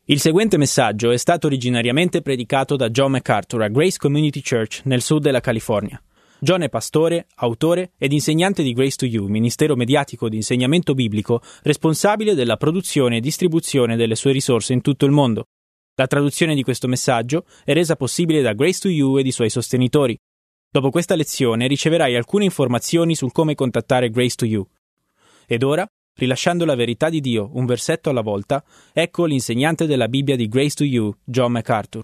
Il seguente messaggio è stato originariamente predicato da John MacArthur a Grace Community Church nel sud della California. John è pastore, autore ed insegnante di Grace to You, ministero mediatico di insegnamento biblico responsabile della produzione e distribuzione delle sue risorse in tutto il mondo. La traduzione di questo messaggio è resa possibile da Grace to You ed i suoi sostenitori. Dopo questa lezione riceverai alcune informazioni sul come contattare Grace to You. Ed ora, rilasciando la verità di Dio un versetto alla volta, ecco l'insegnante della Bibbia di Grace to You, John MacArthur.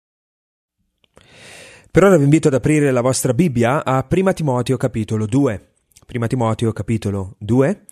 Per ora vi invito ad aprire la vostra Bibbia a 1 Timoteo capitolo 2. 1 Timoteo capitolo 2.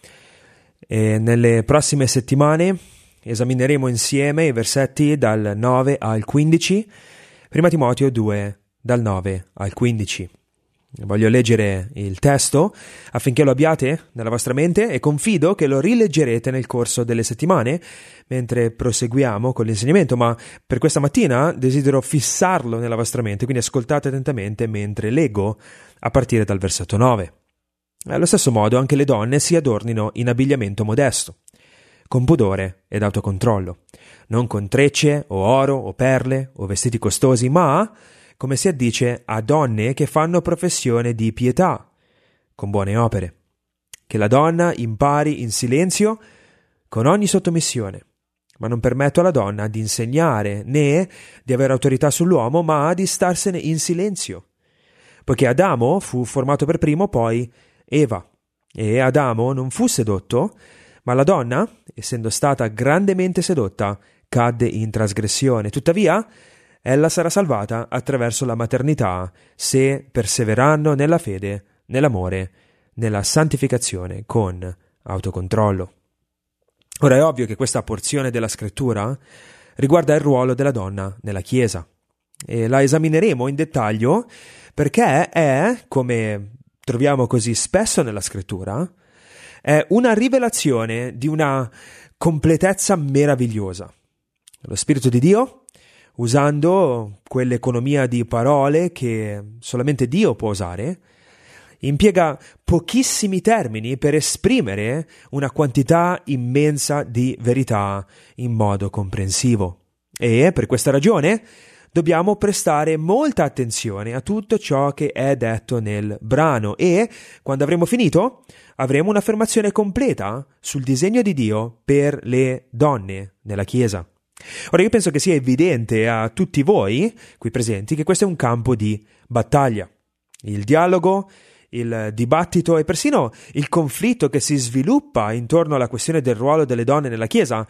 E nelle prossime settimane esamineremo insieme i versetti dal 9 al 15. 1 Timoteo 2, dal 9 al 15. Voglio leggere il testo affinché lo abbiate nella vostra mente e confido che lo rileggerete nel corso delle settimane mentre proseguiamo con l'insegnamento, ma per questa mattina desidero fissarlo nella vostra mente, quindi ascoltate attentamente mentre leggo a partire dal versetto 9. Allo stesso modo anche le donne si adornino in abbigliamento modesto, con pudore ed autocontrollo, non con trecce o oro o perle o vestiti costosi, ma come si addice a donne che fanno professione di pietà, con buone opere. Che la donna impari in silenzio con ogni sottomissione, ma non permetto alla donna di insegnare né di avere autorità sull'uomo, ma di starsene in silenzio. Poiché Adamo fu formato per primo, poi Eva, e Adamo non fu sedotto, ma la donna, essendo stata grandemente sedotta, cadde in trasgressione. Tuttavia, ella sarà salvata attraverso la maternità se perseveranno nella fede, nell'amore, nella santificazione con autocontrollo. Ora è ovvio che questa porzione della scrittura riguarda il ruolo della donna nella Chiesa e la esamineremo in dettaglio perché è, come troviamo così spesso nella scrittura, è una rivelazione di una completezza meravigliosa. Lo Spirito di Dio, usando quell'economia di parole che solamente Dio può usare, impiega pochissimi termini per esprimere una quantità immensa di verità in modo comprensivo. E per questa ragione dobbiamo prestare molta attenzione a tutto ciò che è detto nel brano e, quando avremo finito, avremo un'affermazione completa sul disegno di Dio per le donne nella Chiesa. Ora io penso che sia evidente a tutti voi qui presenti che questo è un campo di battaglia. Il dialogo, il dibattito e persino il conflitto che si sviluppa intorno alla questione del ruolo delle donne nella Chiesa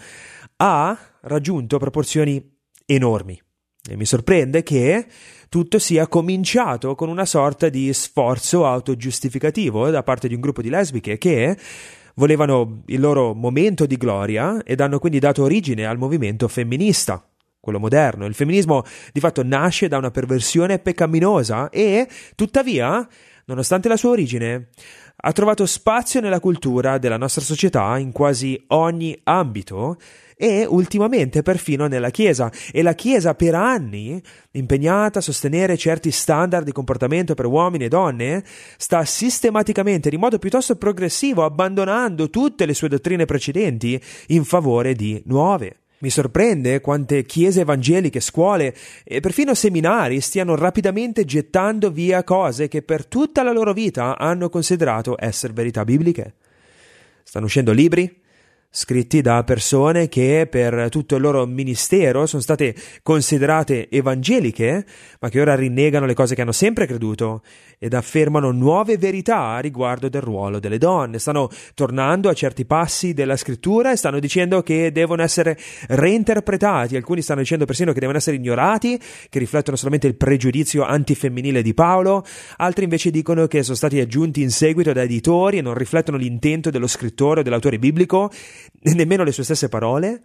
ha raggiunto proporzioni enormi. E mi sorprende che tutto sia cominciato con una sorta di sforzo autogiustificativo da parte di un gruppo di lesbiche che volevano il loro momento di gloria ed hanno quindi dato origine al movimento femminista, quello moderno. Il femminismo di fatto nasce da una perversione peccaminosa e, tuttavia, nonostante la sua origine, ha trovato spazio nella cultura della nostra società in quasi ogni ambito e ultimamente perfino nella Chiesa. E la Chiesa per anni, impegnata a sostenere certi standard di comportamento per uomini e donne, sta sistematicamente, in modo piuttosto progressivo, abbandonando tutte le sue dottrine precedenti in favore di nuove. Mi sorprende quante chiese evangeliche, scuole e perfino seminari stiano rapidamente gettando via cose che per tutta la loro vita hanno considerato essere verità bibliche. Stanno uscendo libri scritti da persone che per tutto il loro ministero sono state considerate evangeliche, ma che ora rinnegano le cose che hanno sempre creduto ed affermano nuove verità riguardo del ruolo delle donne. Stanno tornando a certi passi della scrittura e stanno dicendo che devono essere reinterpretati. Alcuni stanno dicendo persino che devono essere ignorati, che riflettono solamente il pregiudizio antifemminile di Paolo. Altri invece dicono che sono stati aggiunti in seguito da editori e non riflettono l'intento dello scrittore o dell'autore biblico, nemmeno le sue stesse parole.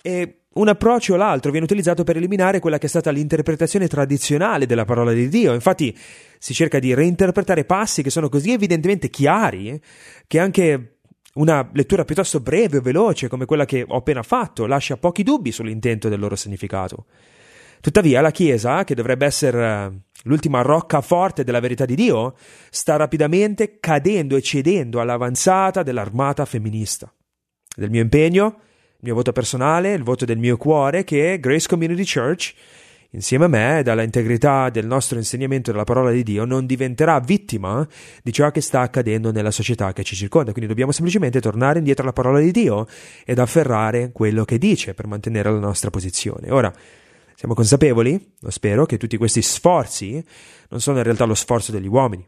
E un approccio o l'altro viene utilizzato per eliminare quella che è stata l'interpretazione tradizionale della parola di Dio. Infatti si cerca di reinterpretare passi che sono così evidentemente chiari che anche una lettura piuttosto breve o veloce come quella che ho appena fatto lascia pochi dubbi sull'intento del loro significato. Tuttavia la Chiesa, che dovrebbe essere l'ultima roccaforte della verità di Dio, sta rapidamente cadendo e cedendo all'avanzata dell'armata femminista. Del mio impegno, mio voto personale, il voto del mio cuore, che Grace Community Church, insieme a me, dalla integrità del nostro insegnamento della parola di Dio, non diventerà vittima di ciò che sta accadendo nella società che ci circonda. Quindi dobbiamo semplicemente tornare indietro alla parola di Dio ed afferrare quello che dice per mantenere la nostra posizione. Ora, siamo consapevoli, lo spero, che tutti questi sforzi non sono in realtà lo sforzo degli uomini,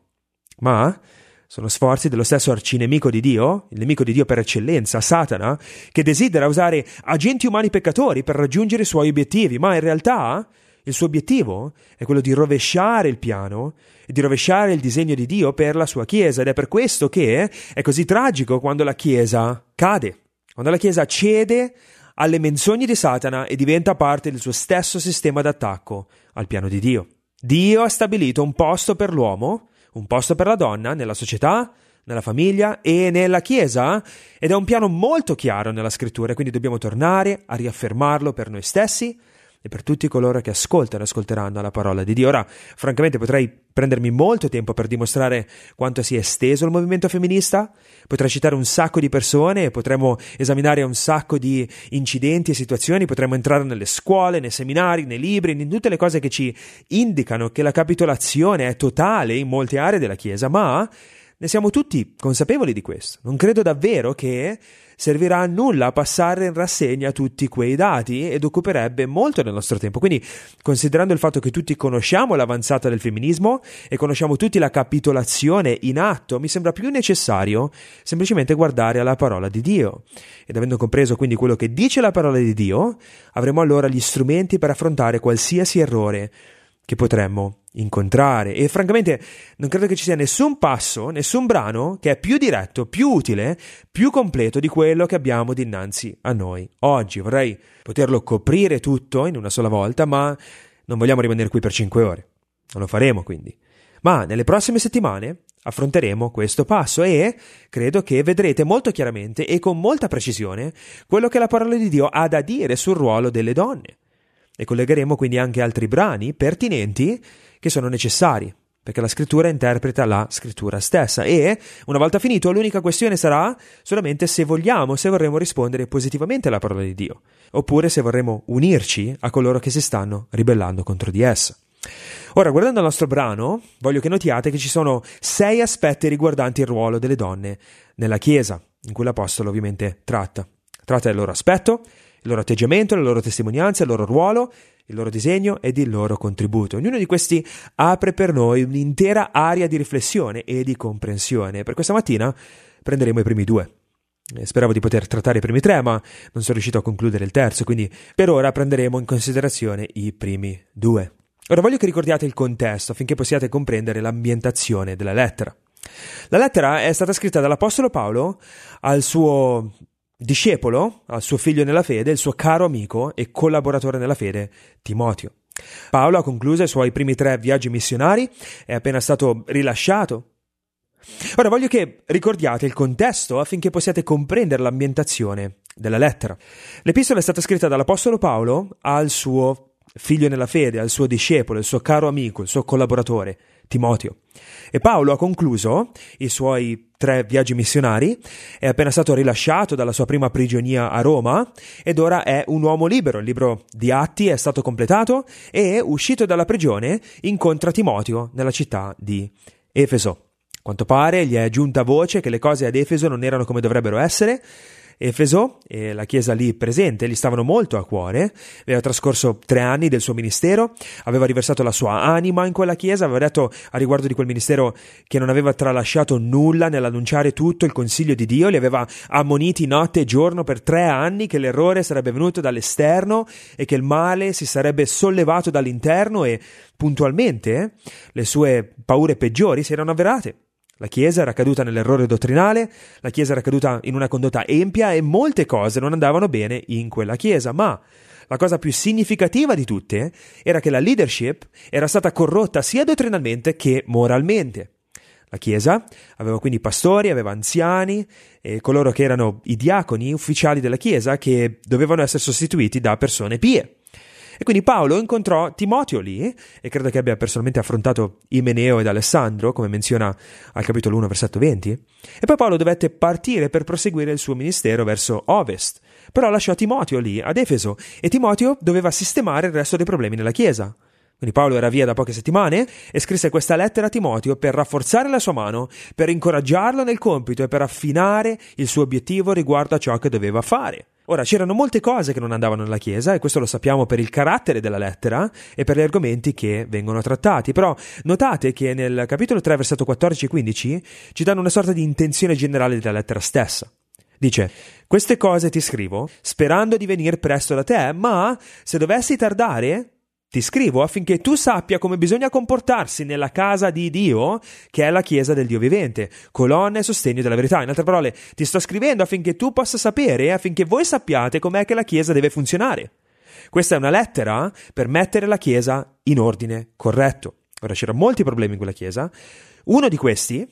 ma sono sforzi dello stesso arcinemico di Dio, il nemico di Dio per eccellenza, Satana, che desidera usare agenti umani peccatori per raggiungere i suoi obiettivi, ma in realtà il suo obiettivo è quello di rovesciare il piano e di rovesciare il disegno di Dio per la sua Chiesa, ed è per questo che è così tragico quando la Chiesa cade, quando la Chiesa cede alle menzogne di Satana e diventa parte del suo stesso sistema d'attacco al piano di Dio. Dio ha stabilito un posto per l'uomo, un posto per la donna nella società, nella famiglia e nella Chiesa, ed è un piano molto chiaro nella Scrittura, quindi dobbiamo tornare a riaffermarlo per noi stessi e per tutti coloro che ascoltano e ascolteranno la parola di Dio. Ora, francamente, potrei prendermi molto tempo per dimostrare quanto sia esteso il movimento femminista, potrei citare un sacco di persone, potremmo esaminare un sacco di incidenti e situazioni, potremmo entrare nelle scuole, nei seminari, nei libri, in tutte le cose che ci indicano che la capitolazione è totale in molte aree della Chiesa, ma ne siamo tutti consapevoli di questo. Non credo davvero che servirà a nulla passare in rassegna tutti quei dati ed occuperebbe molto del nostro tempo. Quindi, considerando il fatto che tutti conosciamo l'avanzata del femminismo e conosciamo tutti la capitolazione in atto, mi sembra più necessario semplicemente guardare alla parola di Dio. Ed avendo compreso quindi quello che dice la parola di Dio, avremo allora gli strumenti per affrontare qualsiasi errore che potremmo incontrare. E francamente non credo che ci sia nessun passo, nessun brano che è più diretto, più utile, più completo di quello che abbiamo dinanzi a noi oggi. Vorrei poterlo coprire tutto in una sola volta, ma non vogliamo rimanere qui per 5 ore. Non lo faremo quindi. Ma nelle prossime settimane affronteremo questo passo e credo che vedrete molto chiaramente e con molta precisione quello che la parola di Dio ha da dire sul ruolo delle donne. E collegheremo quindi anche altri brani pertinenti che sono necessari, perché la Scrittura interpreta la Scrittura stessa. E, una volta finito, l'unica questione sarà solamente se vorremmo rispondere positivamente alla parola di Dio, oppure se vorremmo unirci a coloro che si stanno ribellando contro di essa. Ora, guardando il nostro brano, voglio che notiate che ci sono 6 aspetti riguardanti il ruolo delle donne nella Chiesa, in cui l'Apostolo ovviamente tratta del loro aspetto, il loro atteggiamento, la loro testimonianza, il loro ruolo, il loro disegno ed il loro contributo. Ognuno di questi apre per noi un'intera area di riflessione e di comprensione. Per questa mattina prenderemo i primi 2. Speravo di poter trattare i primi 3, ma non sono riuscito a concludere il terzo, quindi per ora prenderemo in considerazione i primi 2. Ora voglio che ricordiate il contesto affinché possiate comprendere l'ambientazione della lettera. La lettera è stata scritta dall'Apostolo Paolo al suo discepolo, al suo figlio nella fede, il suo caro amico e collaboratore nella fede, Timoteo. Paolo ha concluso i suoi primi 3 viaggi missionari, è appena stato rilasciato. Ora voglio che ricordiate il contesto affinché possiate comprendere l'ambientazione della lettera. L'epistola è stata scritta dall'Apostolo Paolo al suo figlio nella fede, al suo discepolo, il suo caro amico, il suo collaboratore, Timoteo. E Paolo ha concluso i suoi 3 viaggi missionari, è appena stato rilasciato dalla sua prima prigionia a Roma ed ora è un uomo libero. Il libro di Atti è stato completato e, uscito dalla prigione, incontra Timoteo nella città di Efeso. A quanto pare gli è giunta voce che le cose ad Efeso non erano come dovrebbero essere. Efeso e la chiesa lì presente gli stavano molto a cuore, aveva trascorso 3 anni del suo ministero, aveva riversato la sua anima in quella chiesa, aveva detto a riguardo di quel ministero che non aveva tralasciato nulla nell'annunciare tutto il consiglio di Dio, li aveva ammoniti notte e giorno per 3 anni che l'errore sarebbe venuto dall'esterno e che il male si sarebbe sollevato dall'interno e puntualmente le sue paure peggiori si erano avverate. La Chiesa era caduta nell'errore dottrinale, la Chiesa era caduta in una condotta empia e molte cose non andavano bene in quella Chiesa, ma la cosa più significativa di tutte era che la leadership era stata corrotta sia dottrinalmente che moralmente. La Chiesa aveva quindi pastori, aveva anziani e coloro che erano i diaconi ufficiali della Chiesa che dovevano essere sostituiti da persone pie. E quindi Paolo incontrò Timoteo lì e credo che abbia personalmente affrontato Imeneo ed Alessandro, come menziona al capitolo 1, versetto 20. E poi Paolo dovette partire per proseguire il suo ministero verso ovest, però lasciò Timoteo lì ad Efeso e Timoteo doveva sistemare il resto dei problemi nella chiesa. Quindi Paolo era via da poche settimane e scrisse questa lettera a Timoteo per rafforzare la sua mano, per incoraggiarlo nel compito e per affinare il suo obiettivo riguardo a ciò che doveva fare. Ora, c'erano molte cose che non andavano nella Chiesa, e questo lo sappiamo per il carattere della lettera e per gli argomenti che vengono trattati, però notate che nel capitolo 3, versetto 14 e 15, ci danno una sorta di intenzione generale della lettera stessa. Dice: queste cose ti scrivo sperando di venire presto da te, ma se dovessi tardare ti scrivo affinché tu sappia come bisogna comportarsi nella casa di Dio, che è la chiesa del Dio vivente, colonna e sostegno della verità. In altre parole, ti sto scrivendo affinché tu possa sapere, affinché voi sappiate com'è che la chiesa deve funzionare. Questa è una lettera per mettere la chiesa in ordine corretto. Ora, c'erano molti problemi in quella chiesa. Uno di questi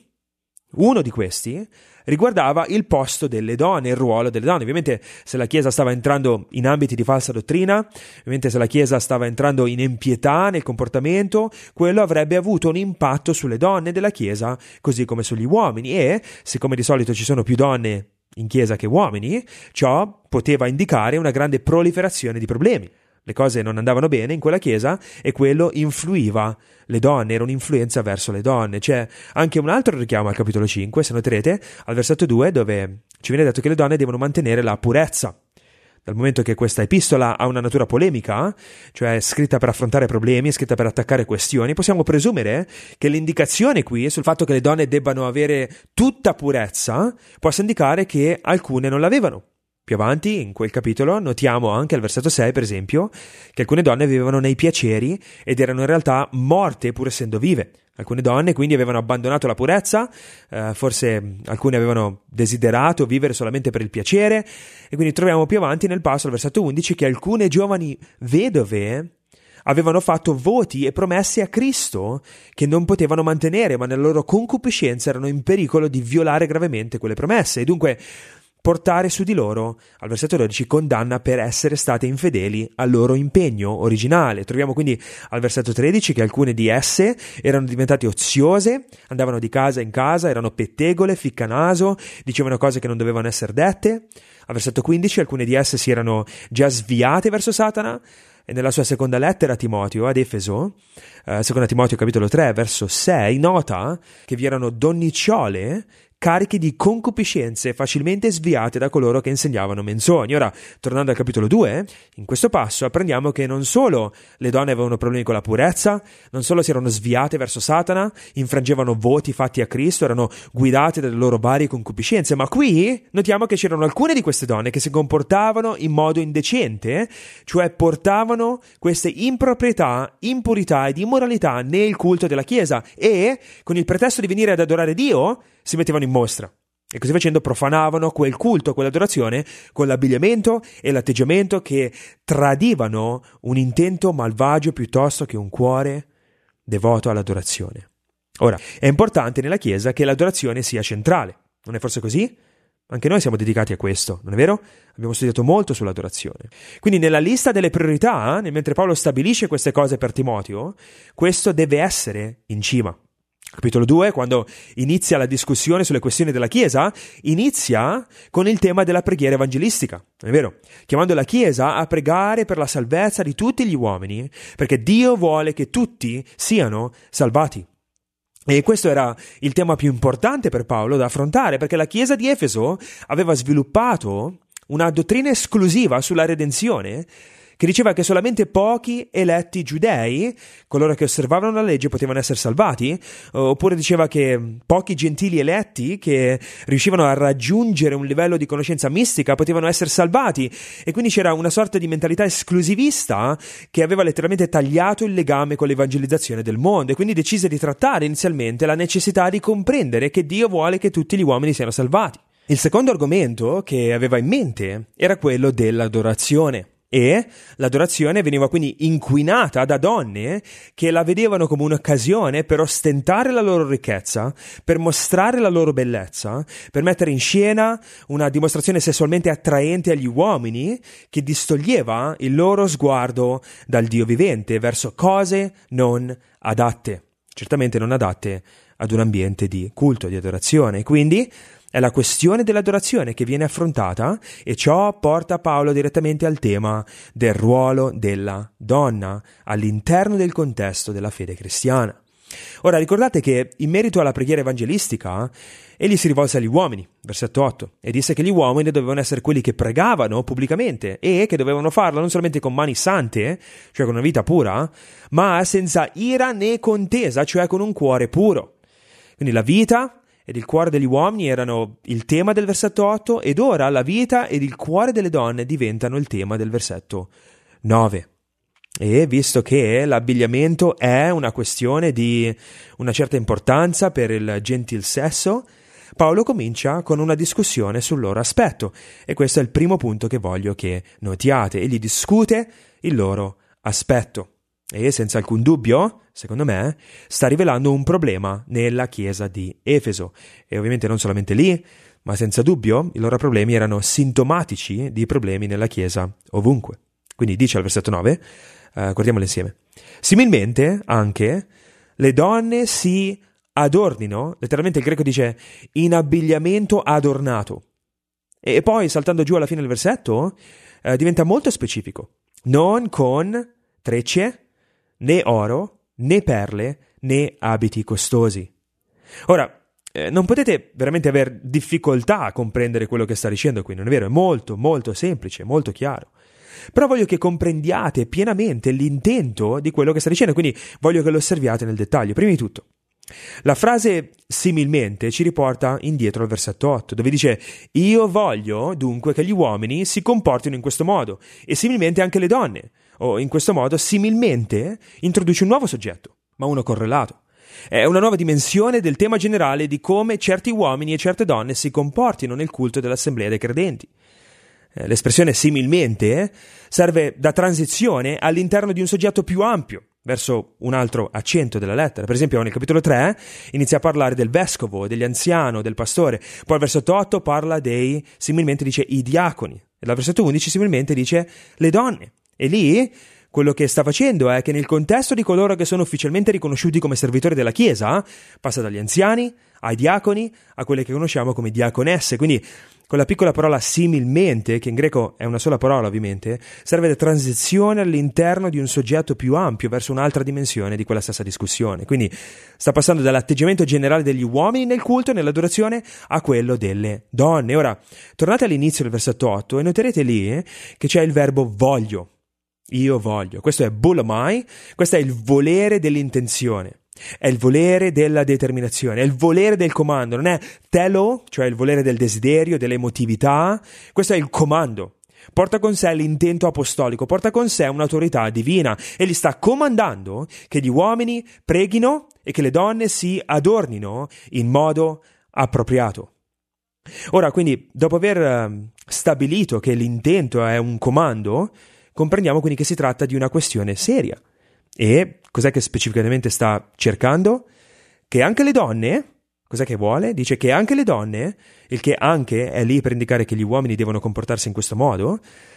riguardava il posto delle donne, il ruolo delle donne. Ovviamente se la Chiesa stava entrando in ambiti di falsa dottrina, ovviamente se la Chiesa stava entrando in impietà nel comportamento, quello avrebbe avuto un impatto sulle donne della Chiesa, così come sugli uomini, e siccome di solito ci sono più donne in Chiesa che uomini, ciò poteva indicare una grande proliferazione di problemi. Le cose non andavano bene in quella chiesa e quello influiva le donne, era un'influenza verso le donne. C'è anche un altro richiamo al capitolo 5, se noterete, al versetto 2, dove ci viene detto che le donne devono mantenere la purezza. Dal momento che questa epistola ha una natura polemica, cioè è scritta per affrontare problemi, è scritta per attaccare questioni, possiamo presumere che l'indicazione qui sul fatto che le donne debbano avere tutta purezza possa indicare che alcune non l'avevano. Più avanti, in quel capitolo, notiamo anche al versetto 6, per esempio, che alcune donne vivevano nei piaceri ed erano in realtà morte pur essendo vive. Alcune donne quindi avevano abbandonato la purezza, forse alcune avevano desiderato vivere solamente per il piacere, e quindi troviamo più avanti nel passo, al versetto 11, che alcune giovani vedove avevano fatto voti e promesse a Cristo che non potevano mantenere, ma nella loro concupiscenza erano in pericolo di violare gravemente quelle promesse, e dunque portare su di loro, al versetto 12, condanna per essere state infedeli al loro impegno originale. Troviamo quindi al versetto 13 che alcune di esse erano diventate oziose, andavano di casa in casa, erano pettegole, ficcanaso, dicevano cose che non dovevano essere dette. Al versetto 15 alcune di esse si erano già sviate verso Satana, e nella sua seconda lettera a Timoteo, ad Efeso, seconda Timoteo capitolo 3, verso 6, nota che vi erano donnicciole carichi di concupiscenze facilmente sviate da coloro che insegnavano menzogne. Ora, tornando al capitolo 2, in questo passo apprendiamo che non solo le donne avevano problemi con la purezza, non solo si erano sviate verso Satana, infrangevano voti fatti a Cristo, erano guidate dalle loro varie concupiscenze, ma qui notiamo che c'erano alcune di queste donne che si comportavano in modo indecente, cioè portavano queste improprietà, impurità ed immoralità nel culto della Chiesa e, con il pretesto di venire ad adorare Dio, si mettevano in mostra e così facendo profanavano quel culto, quell'adorazione con l'abbigliamento e l'atteggiamento che tradivano un intento malvagio piuttosto che un cuore devoto all'adorazione. Ora, è importante nella Chiesa che l'adorazione sia centrale, non è forse così? Anche noi siamo dedicati a questo, non è vero? Abbiamo studiato molto sull'adorazione. Quindi nella lista delle priorità, mentre Paolo stabilisce queste cose per Timoteo, questo deve essere in cima. Capitolo 2, quando inizia la discussione sulle questioni della Chiesa, inizia con il tema della preghiera evangelistica, non è vero? Chiamando la Chiesa a pregare per la salvezza di tutti gli uomini, perché Dio vuole che tutti siano salvati. E questo era il tema più importante per Paolo da affrontare, perché la Chiesa di Efeso aveva sviluppato una dottrina esclusiva sulla redenzione, che diceva che solamente pochi eletti giudei, coloro che osservavano la legge, potevano essere salvati, oppure diceva che pochi gentili eletti che riuscivano a raggiungere un livello di conoscenza mistica potevano essere salvati, e quindi c'era una sorta di mentalità esclusivista che aveva letteralmente tagliato il legame con l'evangelizzazione del mondo, e quindi decise di trattare inizialmente la necessità di comprendere che Dio vuole che tutti gli uomini siano salvati. Il secondo argomento che aveva in mente era quello dell'adorazione. E l'adorazione veniva quindi inquinata da donne che la vedevano come un'occasione per ostentare la loro ricchezza, per mostrare la loro bellezza, per mettere in scena una dimostrazione sessualmente attraente agli uomini che distoglieva il loro sguardo dal Dio vivente verso cose non adatte, certamente non adatte ad un ambiente di culto, di adorazione. Quindi è la questione dell'adorazione che viene affrontata e ciò porta Paolo direttamente al tema del ruolo della donna all'interno del contesto della fede cristiana. Ora ricordate che in merito alla preghiera evangelistica egli si rivolse agli uomini, versetto 8, e disse che gli uomini dovevano essere quelli che pregavano pubblicamente e che dovevano farlo non solamente con mani sante, cioè con una vita pura, ma senza ira né contesa, cioè con un cuore puro. Quindi la vita ed il cuore degli uomini erano il tema del versetto 8 ed ora la vita ed il cuore delle donne diventano il tema del versetto 9. E visto che l'abbigliamento è una questione di una certa importanza per il gentil sesso, Paolo comincia con una discussione sul loro aspetto e questo è il primo punto che voglio che notiate. Egli discute il loro aspetto e senza alcun dubbio, secondo me, sta rivelando un problema nella chiesa di Efeso e ovviamente non solamente lì, ma senza dubbio i loro problemi erano sintomatici di problemi nella chiesa ovunque. Quindi dice al versetto 9, guardiamolo insieme. Similmente anche le donne si adornino, letteralmente il greco dice in abbigliamento adornato. E poi saltando giù alla fine del versetto diventa molto specifico. Non con trecce, né oro, né perle, né abiti costosi. Ora, non potete veramente aver difficoltà a comprendere quello che sta dicendo qui, non è vero? È molto, molto semplice, molto chiaro. Però voglio che comprendiate pienamente l'intento di quello che sta dicendo, quindi voglio che lo osserviate nel dettaglio. Prima di tutto, la frase similmente ci riporta indietro al versetto 8, dove dice io voglio dunque che gli uomini si comportino in questo modo e similmente anche le donne, o in questo modo similmente introduce un nuovo soggetto, ma uno correlato. È una nuova dimensione del tema generale di come certi uomini e certe donne si comportino nel culto dell'assemblea dei credenti. L'espressione similmente serve da transizione all'interno di un soggetto più ampio, verso un altro accento della lettera. Per esempio nel capitolo 3 inizia a parlare del vescovo, degli anziani, del pastore, poi al versetto 8 parla similmente dice i diaconi, e dal versetto 11 similmente dice le donne. E lì quello che sta facendo è che nel contesto di coloro che sono ufficialmente riconosciuti come servitori della Chiesa, passa dagli anziani ai diaconi a quelle che conosciamo come diaconesse, quindi quella piccola parola similmente, che in greco è una sola parola ovviamente, serve da transizione all'interno di un soggetto più ampio verso un'altra dimensione di quella stessa discussione. Quindi sta passando dall'atteggiamento generale degli uomini nel culto e nell'adorazione a quello delle donne. Ora, tornate all'inizio del versetto 8 e noterete lì che c'è il verbo voglio. Io voglio. Questo è bulamai, questo è il volere dell'intenzione. È il volere della determinazione, è il volere del comando, non è telo, cioè il volere del desiderio, dell'emotività. Questo è il comando. Porta con sé l'intento apostolico, porta con sé un'autorità divina e gli sta comandando che gli uomini preghino e che le donne si adornino in modo appropriato. Ora, quindi, dopo aver stabilito che l'intento è un comando, comprendiamo quindi che si tratta di una questione seria. E cos'è che specificamente sta cercando? Che anche le donne, cos'è che vuole? Dice che anche le donne, il che anche è lì per indicare che gli uomini devono comportarsi in questo modo,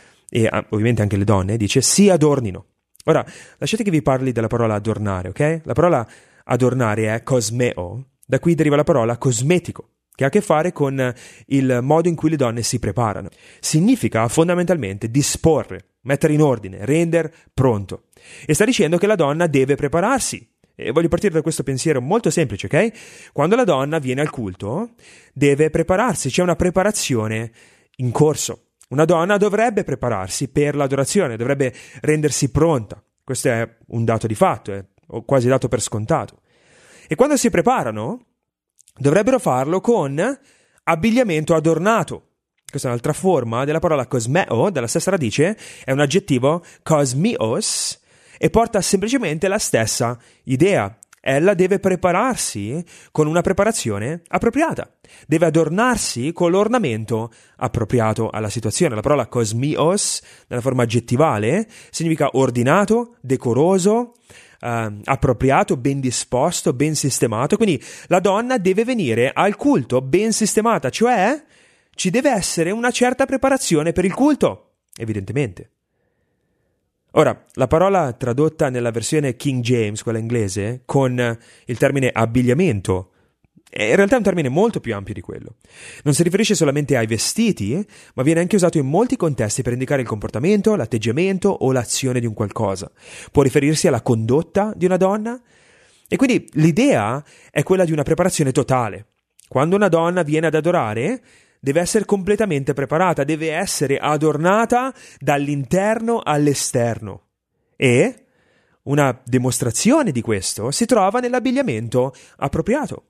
e ovviamente anche le donne, dice si adornino. Ora, lasciate che vi parli della parola adornare, ok? La parola adornare è cosmeo, da cui deriva la parola cosmetico, che ha a che fare con il modo in cui le donne si preparano. Significa fondamentalmente disporre, mettere in ordine, rendere pronto. E sta dicendo che la donna deve prepararsi. E voglio partire da questo pensiero molto semplice, ok? Quando la donna viene al culto, deve prepararsi, c'è una preparazione in corso. Una donna dovrebbe prepararsi per l'adorazione, dovrebbe rendersi pronta. Questo è un dato di fatto, è quasi dato per scontato. E quando si preparano, dovrebbero farlo con abbigliamento adornato. Questa è un'altra forma della parola cosmeo, dalla stessa radice, è un aggettivo cosmios e porta semplicemente la stessa idea. Ella deve prepararsi con una preparazione appropriata, deve adornarsi con l'ornamento appropriato alla situazione. La parola cosmios, nella forma aggettivale, significa ordinato, decoroso, appropriato, ben disposto, ben sistemato. Quindi la donna deve venire al culto ben sistemata, cioè ci deve essere una certa preparazione per il culto, evidentemente. Ora, la parola tradotta nella versione King James, quella inglese, con il termine abbigliamento, in realtà è un termine molto più ampio di quello. Non si riferisce solamente ai vestiti, ma viene anche usato in molti contesti per indicare il comportamento, l'atteggiamento o l'azione di un qualcosa. Può riferirsi alla condotta di una donna. E quindi l'idea è quella di una preparazione totale. Quando una donna viene ad adorare, deve essere completamente preparata, deve essere adornata dall'interno all'esterno. E una dimostrazione di questo si trova nell'abbigliamento appropriato.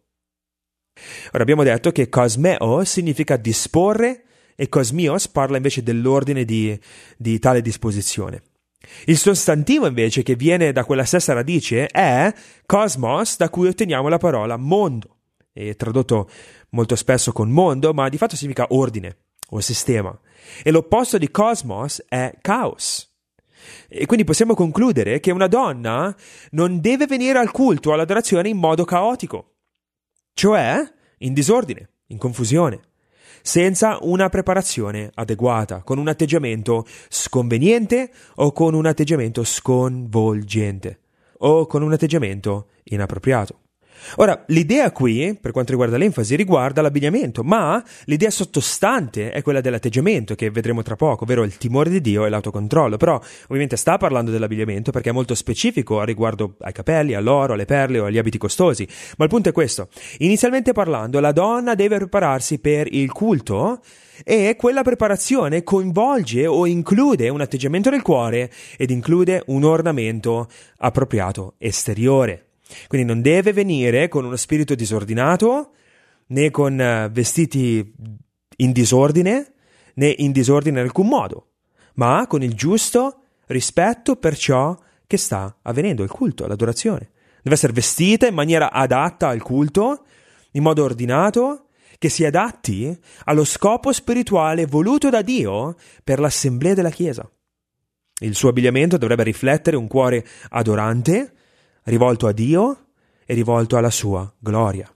Ora abbiamo detto che kosmeo significa disporre e kosmios parla invece dell'ordine di tale disposizione. Il sostantivo invece che viene da quella stessa radice è cosmos, da cui otteniamo la parola mondo. È tradotto molto spesso con mondo, ma di fatto significa ordine o sistema. E l'opposto di cosmos è caos. E quindi possiamo concludere che una donna non deve venire al culto, all'adorazione in modo caotico, cioè in disordine, in confusione, senza una preparazione adeguata, con un atteggiamento sconveniente o con un atteggiamento sconvolgente o con un atteggiamento inappropriato. Ora, l'idea qui, per quanto riguarda l'enfasi, riguarda l'abbigliamento, ma l'idea sottostante è quella dell'atteggiamento, che vedremo tra poco, ovvero il timore di Dio e l'autocontrollo. Però, ovviamente, sta parlando dell'abbigliamento perché è molto specifico riguardo ai capelli, all'oro, alle perle o agli abiti costosi. Ma il punto è questo. Inizialmente parlando, la donna deve prepararsi per il culto e quella preparazione coinvolge o include un atteggiamento del cuore ed include un ornamento appropriato esteriore. Quindi non deve venire con uno spirito disordinato, né con vestiti in disordine, né in disordine in alcun modo, ma con il giusto rispetto per ciò che sta avvenendo, il culto, l'adorazione. Deve essere vestita in maniera adatta al culto, in modo ordinato, che si adatti allo scopo spirituale voluto da Dio per l'assemblea della Chiesa. Il suo abbigliamento dovrebbe riflettere un cuore adorante, rivolto a Dio e rivolto alla sua gloria.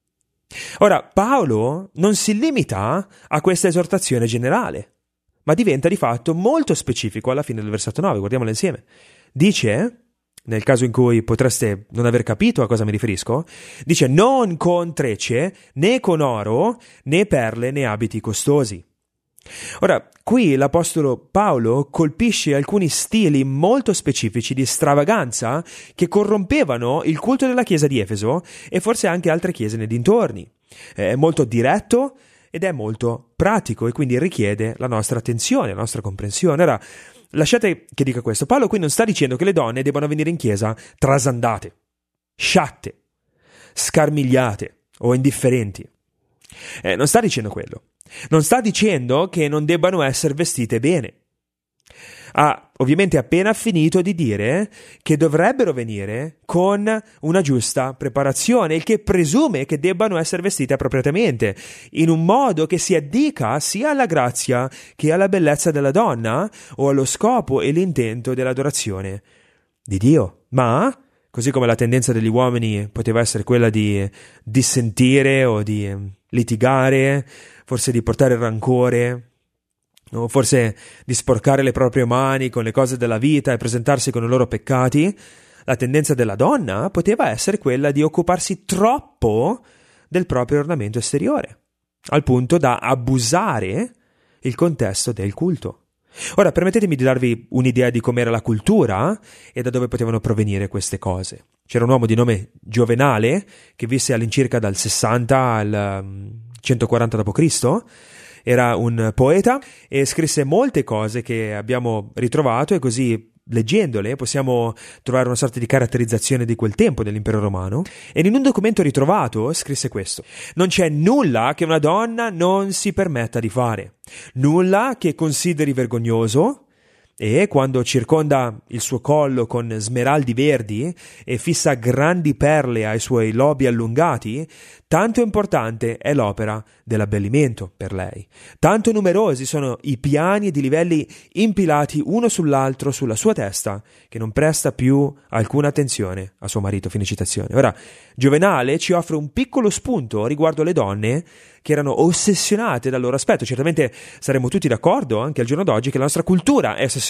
Ora, Paolo non si limita a questa esortazione generale, ma diventa di fatto molto specifico alla fine del versetto 9, guardiamolo insieme. Dice, nel caso in cui potreste non aver capito a cosa mi riferisco, dice non con trecce, né con oro, né perle, né abiti costosi. Ora, qui l'apostolo Paolo colpisce alcuni stili molto specifici di stravaganza che corrompevano il culto della chiesa di Efeso e forse anche altre chiese nei dintorni. È molto diretto ed è molto pratico e quindi richiede la nostra attenzione, la nostra comprensione. Ora, lasciate che dica questo. Paolo qui non sta dicendo che le donne debbano venire in chiesa trasandate, sciatte, scarmigliate o indifferenti. Non sta dicendo quello. Non sta dicendo che non debbano essere vestite bene. Ha ovviamente appena finito di dire che dovrebbero venire con una giusta preparazione, il che presume che debbano essere vestite appropriatamente, in un modo che si addica sia alla grazia che alla bellezza della donna o allo scopo e l'intento dell'adorazione di Dio. Ma, così come la tendenza degli uomini poteva essere quella di dissentire o di litigare, forse di portare rancore, o forse di sporcare le proprie mani con le cose della vita e presentarsi con i loro peccati, la tendenza della donna poteva essere quella di occuparsi troppo del proprio ornamento esteriore, al punto da abusare il contesto del culto. Ora, permettetemi di darvi un'idea di com'era la cultura e da dove potevano provenire queste cose. C'era un uomo di nome Giovenale che visse all'incirca dal 60 al 140 d.C., era un poeta e scrisse molte cose che abbiamo ritrovato e così leggendole possiamo trovare una sorta di caratterizzazione di quel tempo dell'impero romano. E in un documento ritrovato scrisse questo: non c'è nulla che una donna non si permetta di fare, nulla che consideri vergognoso, e quando circonda il suo collo con smeraldi verdi e fissa grandi perle ai suoi lobi allungati, tanto importante è l'opera dell'abbellimento per lei. Tanto numerosi sono i piani ed i livelli impilati uno sull'altro sulla sua testa, che non presta più alcuna attenzione a suo marito. Fine citazione. Ora, Giovenale ci offre un piccolo spunto riguardo le donne che erano ossessionate dal loro aspetto. Certamente saremo tutti d'accordo, anche al giorno d'oggi, che la nostra cultura è ossessionata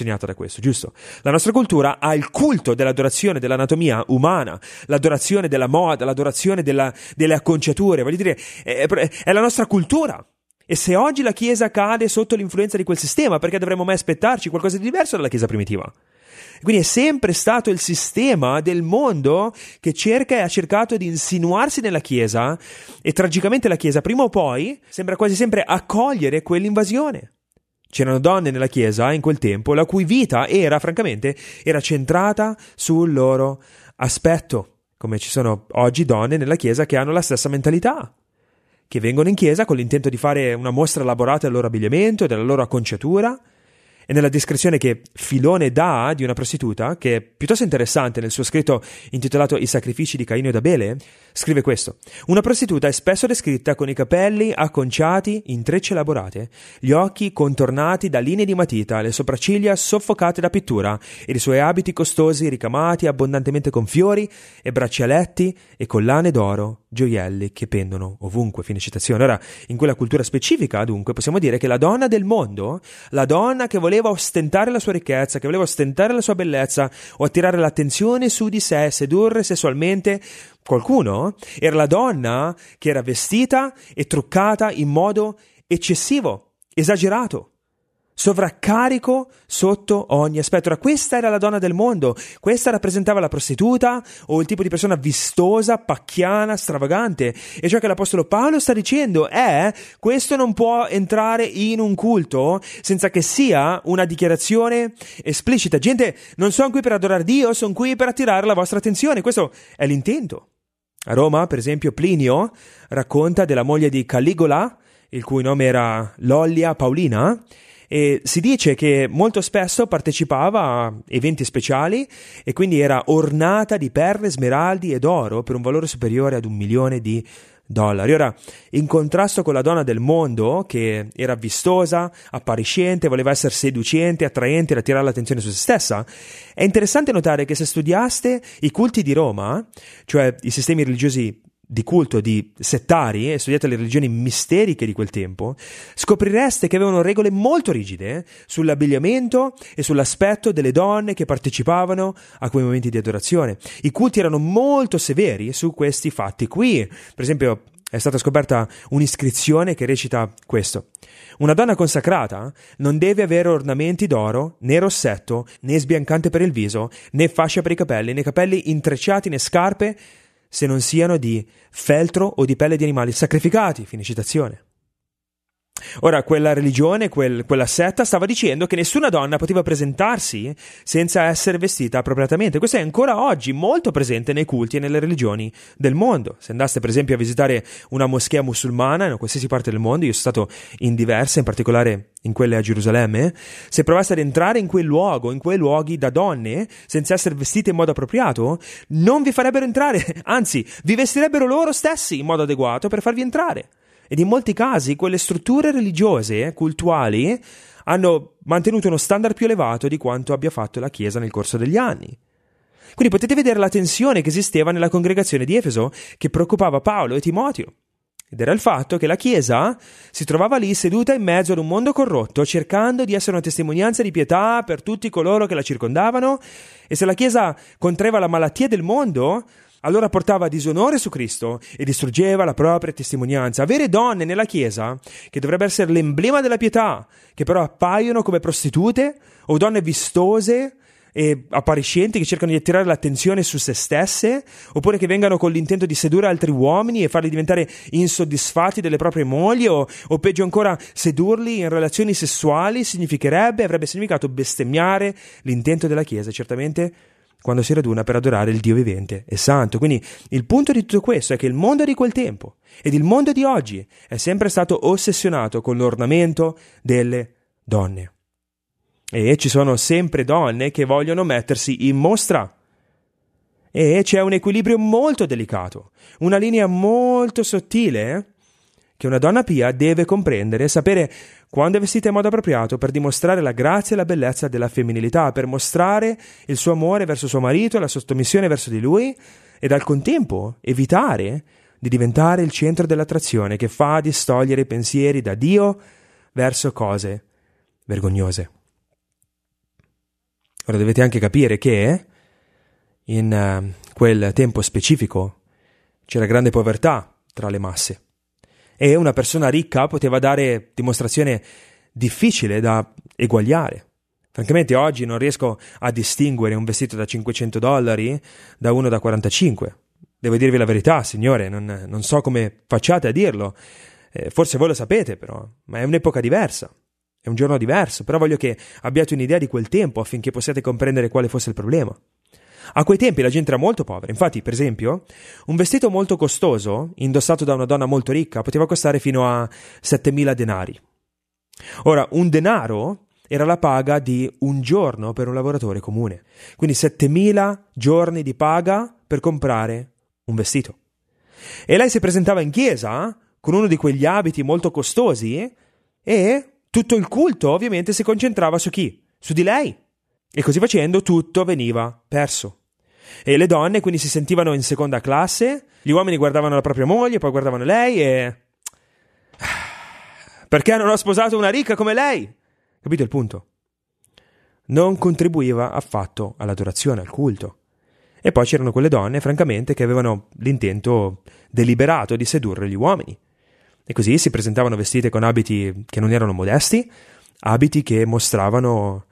segnata da questo, giusto? La nostra cultura ha il culto dell'adorazione dell'anatomia umana, l'adorazione della moda, l'adorazione delle acconciature, voglio dire, è la nostra cultura. E se oggi la Chiesa cade sotto l'influenza di quel sistema, perché dovremmo mai aspettarci qualcosa di diverso dalla Chiesa primitiva? Quindi è sempre stato il sistema del mondo che cerca e ha cercato di insinuarsi nella Chiesa, e tragicamente la Chiesa prima o poi sembra quasi sempre accogliere quell'invasione. C'erano donne nella Chiesa in quel tempo la cui vita francamente, era centrata sul loro aspetto, come ci sono oggi donne nella Chiesa che hanno la stessa mentalità, che vengono in chiesa con l'intento di fare una mostra elaborata del loro abbigliamento, della loro acconciatura. E nella descrizione che Filone dà di una prostituta, che è piuttosto interessante nel suo scritto intitolato I sacrifici di Caino ed Abele, scrive questo: una prostituta è spesso descritta con i capelli acconciati in trecce elaborate, gli occhi contornati da linee di matita, le sopracciglia soffocate da pittura, ed i suoi abiti costosi ricamati abbondantemente con fiori e braccialetti e collane d'oro, gioielli che pendono ovunque. Fine citazione. Ora, in quella cultura specifica, dunque, possiamo dire che la donna del mondo, la donna che voleva ostentare la sua ricchezza, che voleva ostentare la sua bellezza o attirare l'attenzione su di sé, sedurre sessualmente qualcuno, era la donna che era vestita e truccata in modo eccessivo, esagerato, sovraccarico sotto ogni aspetto. Ora, questa era la donna del mondo, questa rappresentava la prostituta o il tipo di persona vistosa, pacchiana, stravagante. E ciò che l'Apostolo Paolo sta dicendo è: questo non può entrare in un culto senza che sia una dichiarazione esplicita. Gente, non sono qui per adorare Dio, sono qui per attirare la vostra attenzione. Questo è l'intento. A Roma, per esempio, Plinio racconta della moglie di Caligola, il cui nome era Lollia Paulina, e si dice che molto spesso partecipava a eventi speciali e quindi era ornata di perle, smeraldi ed oro per un valore superiore ad $1 milione. Ora, in contrasto con la donna del mondo, che era vistosa, appariscente, voleva essere seducente, attraente ed attirare l'attenzione su se stessa, è interessante notare che se studiaste i culti di Roma, cioè i sistemi religiosi di culto di settari, e studiate le religioni misteriche di quel tempo, scoprireste che avevano regole molto rigide sull'abbigliamento e sull'aspetto delle donne che partecipavano a quei momenti di adorazione. I culti erano molto severi su questi fatti qui. Per esempio, è stata scoperta un'iscrizione che recita questo: una donna consacrata non deve avere ornamenti d'oro, né rossetto, né sbiancante per il viso, né fascia per i capelli, né capelli intrecciati, né scarpe, se non siano di feltro o di pelle di animali sacrificati. Fine citazione. Ora, quella religione, quella setta stava dicendo che nessuna donna poteva presentarsi senza essere vestita appropriatamente. Questo è ancora oggi molto presente nei culti e nelle religioni del mondo. Se andaste per esempio a visitare una moschea musulmana in qualsiasi parte del mondo, io sono stato in diverse, in particolare in quelle a Gerusalemme, se provaste ad entrare in quei luoghi da donne, senza essere vestite in modo appropriato, non vi farebbero entrare, anzi, vi vestirebbero loro stessi in modo adeguato per farvi entrare. Ed in molti casi quelle strutture religiose, cultuali, hanno mantenuto uno standard più elevato di quanto abbia fatto la Chiesa nel corso degli anni. Quindi potete vedere la tensione che esisteva nella congregazione di Efeso, che preoccupava Paolo e Timoteo. Ed era il fatto che la Chiesa si trovava lì seduta in mezzo ad un mondo corrotto, cercando di essere una testimonianza di pietà per tutti coloro che la circondavano, e se la Chiesa contraeva la malattia del mondo, allora portava disonore su Cristo e distruggeva la propria testimonianza. Avere donne nella Chiesa, che dovrebbe essere l'emblema della pietà, che però appaiono come prostitute o donne vistose e appariscenti che cercano di attirare l'attenzione su se stesse, oppure che vengano con l'intento di sedurre altri uomini e farli diventare insoddisfatti delle proprie mogli, o peggio ancora sedurli in relazioni sessuali, avrebbe significato bestemmiare l'intento della Chiesa, certamente quando si raduna per adorare il Dio vivente e santo. Quindi il punto di tutto questo è che il mondo di quel tempo ed il mondo di oggi è sempre stato ossessionato con l'ornamento delle donne. E ci sono sempre donne che vogliono mettersi in mostra. E c'è un equilibrio molto delicato, una linea molto sottile che una donna pia deve comprendere e sapere quando è vestita in modo appropriato per dimostrare la grazia e la bellezza della femminilità, per mostrare il suo amore verso suo marito e la sottomissione verso di lui, ed al contempo evitare di diventare il centro dell'attrazione che fa distogliere i pensieri da Dio verso cose vergognose. Ora dovete anche capire che in quel tempo specifico c'era grande povertà tra le masse e una persona ricca poteva dare dimostrazione difficile da eguagliare. Francamente oggi non riesco a distinguere un vestito da $500 da uno da 45. Devo dirvi la verità, signore, non so come facciate a dirlo. Forse voi lo sapete però, ma è un'epoca diversa, è un giorno diverso, però voglio che abbiate un'idea di quel tempo affinché possiate comprendere quale fosse il problema. A quei tempi la gente era molto povera, infatti, per esempio, un vestito molto costoso, indossato da una donna molto ricca, poteva costare fino a 7.000 denari. Ora, un denaro era la paga di un giorno per un lavoratore comune, quindi 7.000 giorni di paga per comprare un vestito. E lei si presentava in chiesa con uno di quegli abiti molto costosi e tutto il culto ovviamente si concentrava su chi? Su di lei. E così facendo tutto veniva perso. E le donne quindi si sentivano in seconda classe, gli uomini guardavano la propria moglie, poi guardavano lei e... Perché non ho sposato una ricca come lei? Capito il punto? Non contribuiva affatto all'adorazione, al culto. E poi c'erano quelle donne, francamente, che avevano l'intento deliberato di sedurre gli uomini. E così si presentavano vestite con abiti che non erano modesti, abiti che mostravano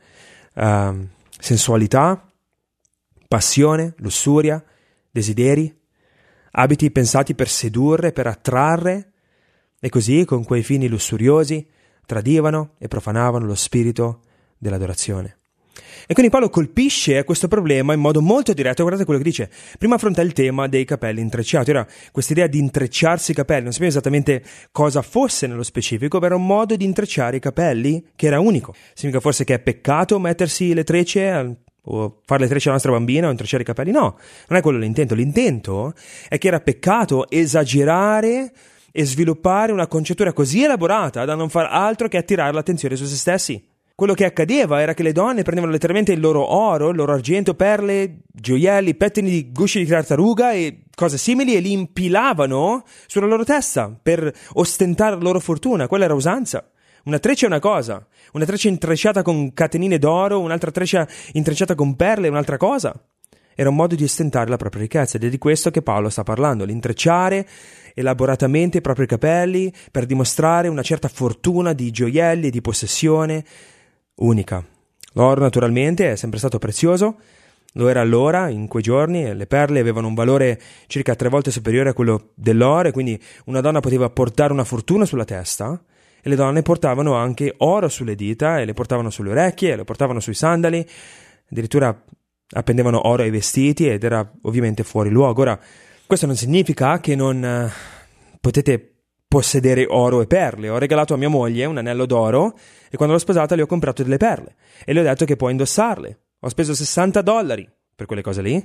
sensualità, passione, lussuria, desideri, abiti pensati per sedurre, per attrarre, e così con quei fini lussuriosi tradivano e profanavano lo spirito dell'adorazione. E quindi Paolo colpisce questo problema in modo molto diretto. Guardate quello che dice. Prima affronta il tema dei capelli intrecciati. Ora, questa idea di intrecciarsi i capelli, non sappiamo esattamente cosa fosse nello specifico, ma era un modo di intrecciare i capelli che era unico. Significa forse che è peccato mettersi le trecce o fare le trecce alla nostra bambina o intrecciare i capelli? No, non è quello l'intento. L'intento è che era peccato esagerare e sviluppare una concettura così elaborata da non far altro che attirare l'attenzione su se stessi. Quello che accadeva era che le donne prendevano letteralmente il loro oro, il loro argento, perle, gioielli, pettini di gusci di tartaruga e cose simili e li impilavano sulla loro testa per ostentare la loro fortuna. Quella era usanza. Una treccia è una cosa, una treccia intrecciata con catenine d'oro, un'altra treccia intrecciata con perle è un'altra cosa. Era un modo di ostentare la propria ricchezza ed è di questo che Paolo sta parlando, l'intrecciare elaboratamente i propri capelli per dimostrare una certa fortuna di gioielli e di possessione unica. L'oro naturalmente è sempre stato prezioso, lo era allora, in quei giorni, e le perle avevano un valore circa 3 volte superiore a quello dell'oro e quindi una donna poteva portare una fortuna sulla testa e le donne portavano anche oro sulle dita e le portavano sulle orecchie, e le portavano sui sandali, addirittura appendevano oro ai vestiti ed era ovviamente fuori luogo. Ora, questo non significa che non potete possedere oro e perle. Ho regalato a mia moglie un anello d'oro e quando l'ho sposata le ho comprato delle perle e le ho detto che può indossarle. Ho speso $60 per quelle cose lì.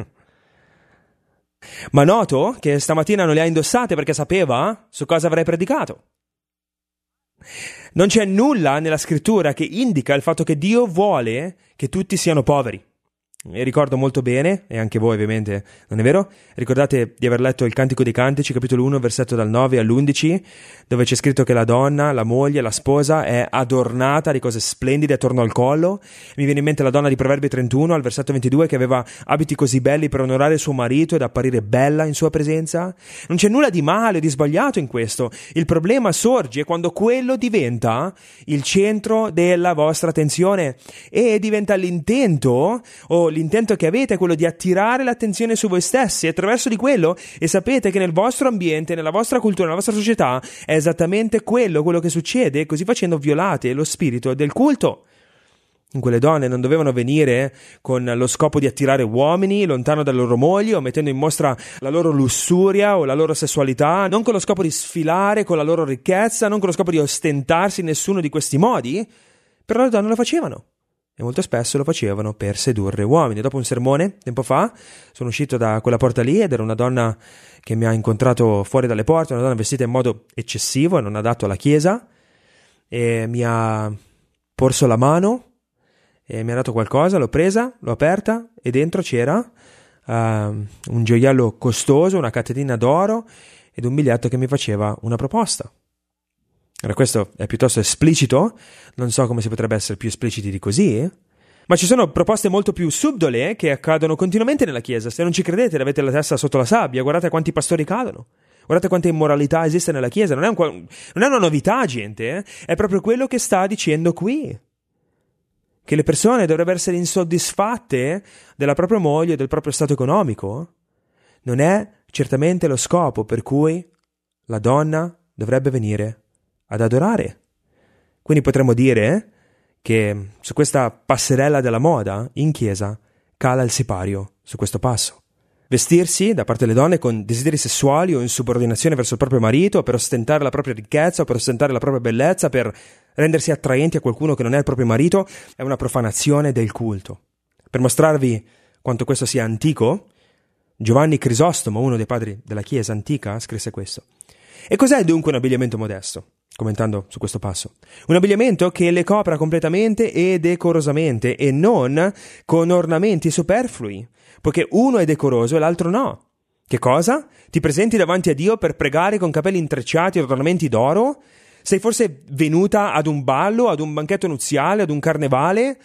Ma noto che stamattina non le ha indossate perché sapeva su cosa avrei predicato. Non c'è nulla nella scrittura che indica il fatto che Dio vuole che tutti siano poveri. E ricordo molto bene, e anche voi ovviamente, non è vero? Ricordate di aver letto il Cantico dei Cantici, capitolo 1, versetto dal 9 all'11, dove c'è scritto che la donna, la moglie, la sposa è adornata di cose splendide attorno al collo. Mi viene in mente la donna di Proverbi 31, al versetto 22, che aveva abiti così belli per onorare suo marito ed apparire bella in sua presenza. Non c'è nulla di male o di sbagliato in questo. Il problema sorge quando quello diventa il centro della vostra attenzione e diventa l'intento o l'intento che avete è quello di attirare l'attenzione su voi stessi attraverso di quello, e sapete che nel vostro ambiente, nella vostra cultura, nella vostra società è esattamente quello che succede, e così facendo violate lo spirito del culto. Quelle donne non dovevano venire con lo scopo di attirare uomini lontano dalle loro mogli o mettendo in mostra la loro lussuria o la loro sessualità, non con lo scopo di sfilare con la lloro ricchezza, non con lo scopo di ostentarsi in nessuno di questi modi, però le donne lo facevano. E molto spesso lo facevano per sedurre uomini. Dopo un sermone, tempo fa, sono uscito da quella porta lì ed era una donna che mi ha incontrato fuori dalle porte, una donna vestita in modo eccessivo e non adatto alla chiesa, e mi ha porso la mano e mi ha dato qualcosa, l'ho presa, l'ho aperta e dentro c'era un gioiello costoso, una catenina d'oro ed un biglietto che mi faceva una proposta. Ora questo è piuttosto esplicito, non so come si potrebbe essere più espliciti di così, Ma ci sono proposte molto più subdole che accadono continuamente nella Chiesa. Se non ci credete, avete la testa sotto la sabbia, guardate quanti pastori cadono. Guardate quanta immoralità esiste nella Chiesa. Non è una novità, gente, È proprio quello che sta dicendo qui. Che le persone dovrebbero essere insoddisfatte della propria moglie, del proprio stato economico. Non è certamente lo scopo per cui la donna dovrebbe venire ad adorare. Quindi potremmo dire che su questa passerella della moda, in chiesa, cala il sipario su questo passo. Vestirsi da parte delle donne con desideri sessuali o in subordinazione verso il proprio marito, per ostentare la propria ricchezza o per ostentare la propria bellezza, per rendersi attraenti a qualcuno che non è il proprio marito, è una profanazione del culto. Per mostrarvi quanto questo sia antico, Giovanni Crisostomo, uno dei padri della Chiesa antica, scrisse questo. E cos'è dunque un abbigliamento modesto? Commentando su questo passo. Un abbigliamento che le copra completamente e decorosamente e non con ornamenti superflui, poiché uno è decoroso e l'altro no. Che cosa? Ti presenti davanti a Dio per pregare con capelli intrecciati e ornamenti d'oro? Sei forse venuta ad un ballo, ad un banchetto nuziale, ad un carnevale?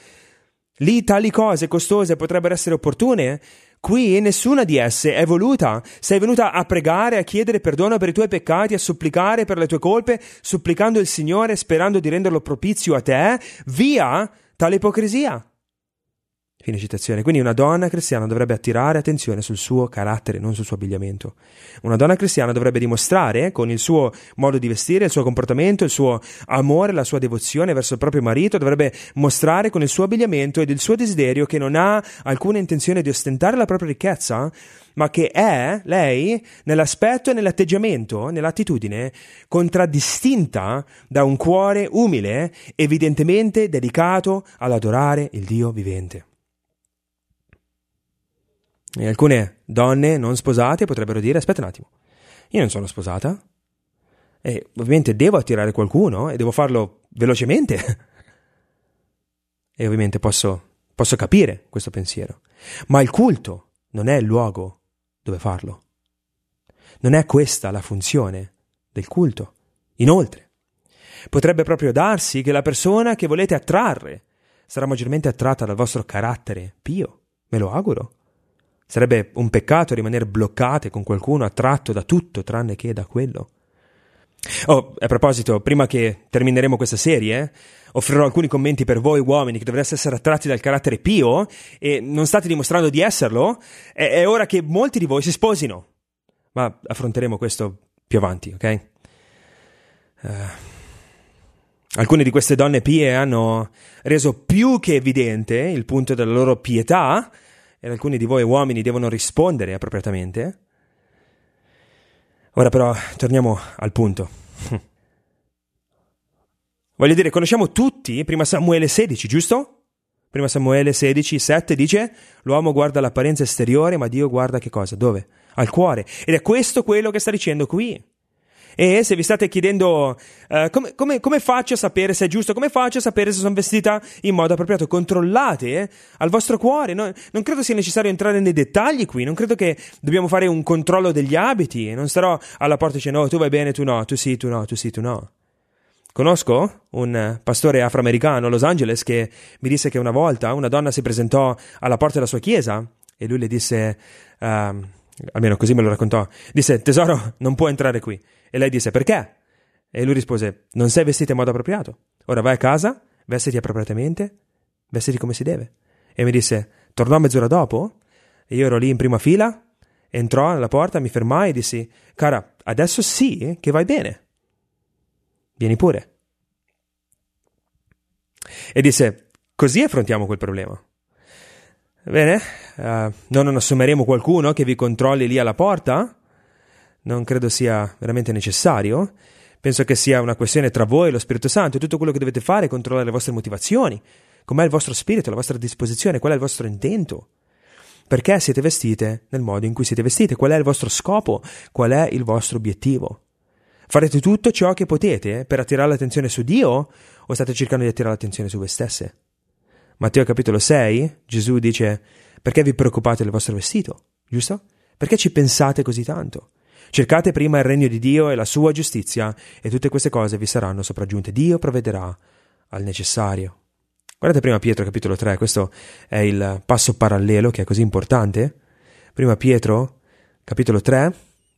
Lì tali cose costose potrebbero essere opportune? Qui nessuna di esse è voluta. Sei venuta a pregare, a chiedere perdono per i tuoi peccati, a supplicare per le tue colpe, supplicando il Signore, sperando di renderlo propizio a te. Via tale ipocrisia. Fine citazione. Quindi una donna cristiana dovrebbe attirare attenzione sul suo carattere, non sul suo abbigliamento. Una donna cristiana dovrebbe dimostrare con il suo modo di vestire, il suo comportamento, il suo amore, la sua devozione verso il proprio marito, dovrebbe mostrare con il suo abbigliamento ed il suo desiderio che non ha alcuna intenzione di ostentare la propria ricchezza, ma che è, lei, nell'aspetto e nell'atteggiamento, nell'attitudine, contraddistinta da un cuore umile, evidentemente dedicato ad adorare il Dio vivente. E alcune donne non sposate potrebbero dire: aspetta un attimo, io non sono sposata e ovviamente devo attirare qualcuno e devo farlo velocemente. E ovviamente posso capire questo pensiero, ma il culto non è il luogo dove farlo. Non è questa la funzione del culto. Inoltre, potrebbe proprio darsi che la persona che volete attrarre sarà maggiormente attratta dal vostro carattere pio. Me lo auguro. Sarebbe un peccato rimanere bloccate con qualcuno attratto da tutto tranne che da quello. Oh, a proposito, prima che termineremo questa serie, offrirò alcuni commenti per voi uomini che dovreste essere attratti dal carattere pio e non state dimostrando di esserlo. È ora che molti di voi si sposino. Ma affronteremo questo più avanti, ok? Alcune di queste donne pie hanno reso più che evidente il punto della loro pietà, e alcuni di voi uomini devono rispondere appropriatamente. Ora però torniamo al punto. Voglio dire, conosciamo tutti Prima Samuele 16, giusto? Prima Samuele 16, 7 dice: l'uomo guarda l'apparenza esteriore, ma Dio guarda che cosa? Dove? Al cuore. Ed è questo quello che sta dicendo qui. E se vi state chiedendo come faccio a sapere se è giusto, come faccio a sapere se sono vestita in modo appropriato, controllate al vostro cuore. Non credo sia necessario entrare nei dettagli qui, non credo che dobbiamo fare un controllo degli abiti, non starò alla porta dicendo: no, tu vai bene, tu no, tu sì, tu no, tu sì, tu no. Conosco un pastore afroamericano a Los Angeles che mi disse che una volta una donna si presentò alla porta della sua chiesa e lui le disse, almeno così me lo raccontò, disse: tesoro, non può entrare qui. E lei disse: perché? E lui rispose: non sei vestita in modo appropriato. Ora vai a casa, vestiti appropriatamente, vestiti come si deve. E mi disse: tornò mezz'ora dopo e io ero lì in prima fila, entrò nella porta, mi fermai e dissi: cara, adesso sì che vai bene, vieni pure. E disse: così affrontiamo quel problema. Bene, non assumeremo qualcuno che vi controlli lì alla porta? Non credo sia veramente necessario. Penso che sia una questione tra voi e lo Spirito Santo. Tutto quello che dovete fare è controllare le vostre motivazioni. Com'è il vostro spirito, la vostra disposizione, qual è il vostro intento. Perché siete vestite nel modo in cui siete vestite? Qual è il vostro scopo? Qual è il vostro obiettivo? Farete tutto ciò che potete per attirare l'attenzione su Dio o state cercando di attirare l'attenzione su voi stesse? Matteo capitolo 6, Gesù dice: perché vi preoccupate del vostro vestito? Giusto? Perché ci pensate così tanto? Cercate prima il regno di Dio e la sua giustizia e tutte queste cose vi saranno sopraggiunte. Dio provvederà al necessario. Guardate prima Pietro capitolo 3, questo è il passo parallelo che è così importante. Prima Pietro capitolo 3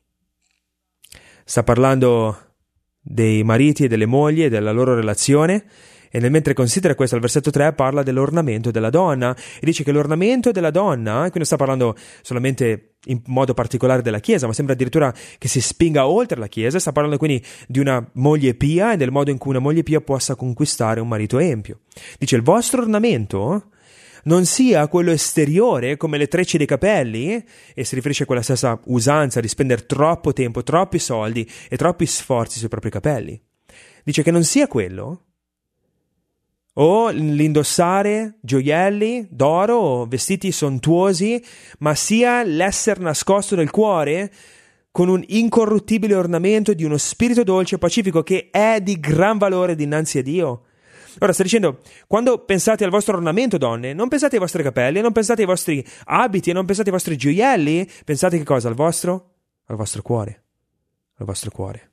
sta parlando dei mariti e delle mogli e della loro relazione, e mentre considera questo, al versetto 3 parla dell'ornamento della donna e dice che l'ornamento della donna, qui non sta parlando solamente in modo particolare della Chiesa, ma sembra addirittura che si spinga oltre la Chiesa. Sta parlando quindi di una moglie pia e del modo in cui una moglie pia possa conquistare un marito empio. Dice: il vostro ornamento non sia quello esteriore come le trecce dei capelli, e si riferisce a quella stessa usanza di spendere troppo tempo, troppi soldi e troppi sforzi sui propri capelli. Dice che non sia quello, o l'indossare gioielli d'oro o vestiti sontuosi, ma sia l'essere nascosto nel cuore con un incorruttibile ornamento di uno spirito dolce e pacifico che è di gran valore dinanzi a Dio. Ora sta dicendo, quando pensate al vostro ornamento, donne, non pensate ai vostri capelli, non pensate ai vostri abiti, non pensate ai vostri gioielli, pensate che cosa? Al vostro cuore. Al vostro cuore.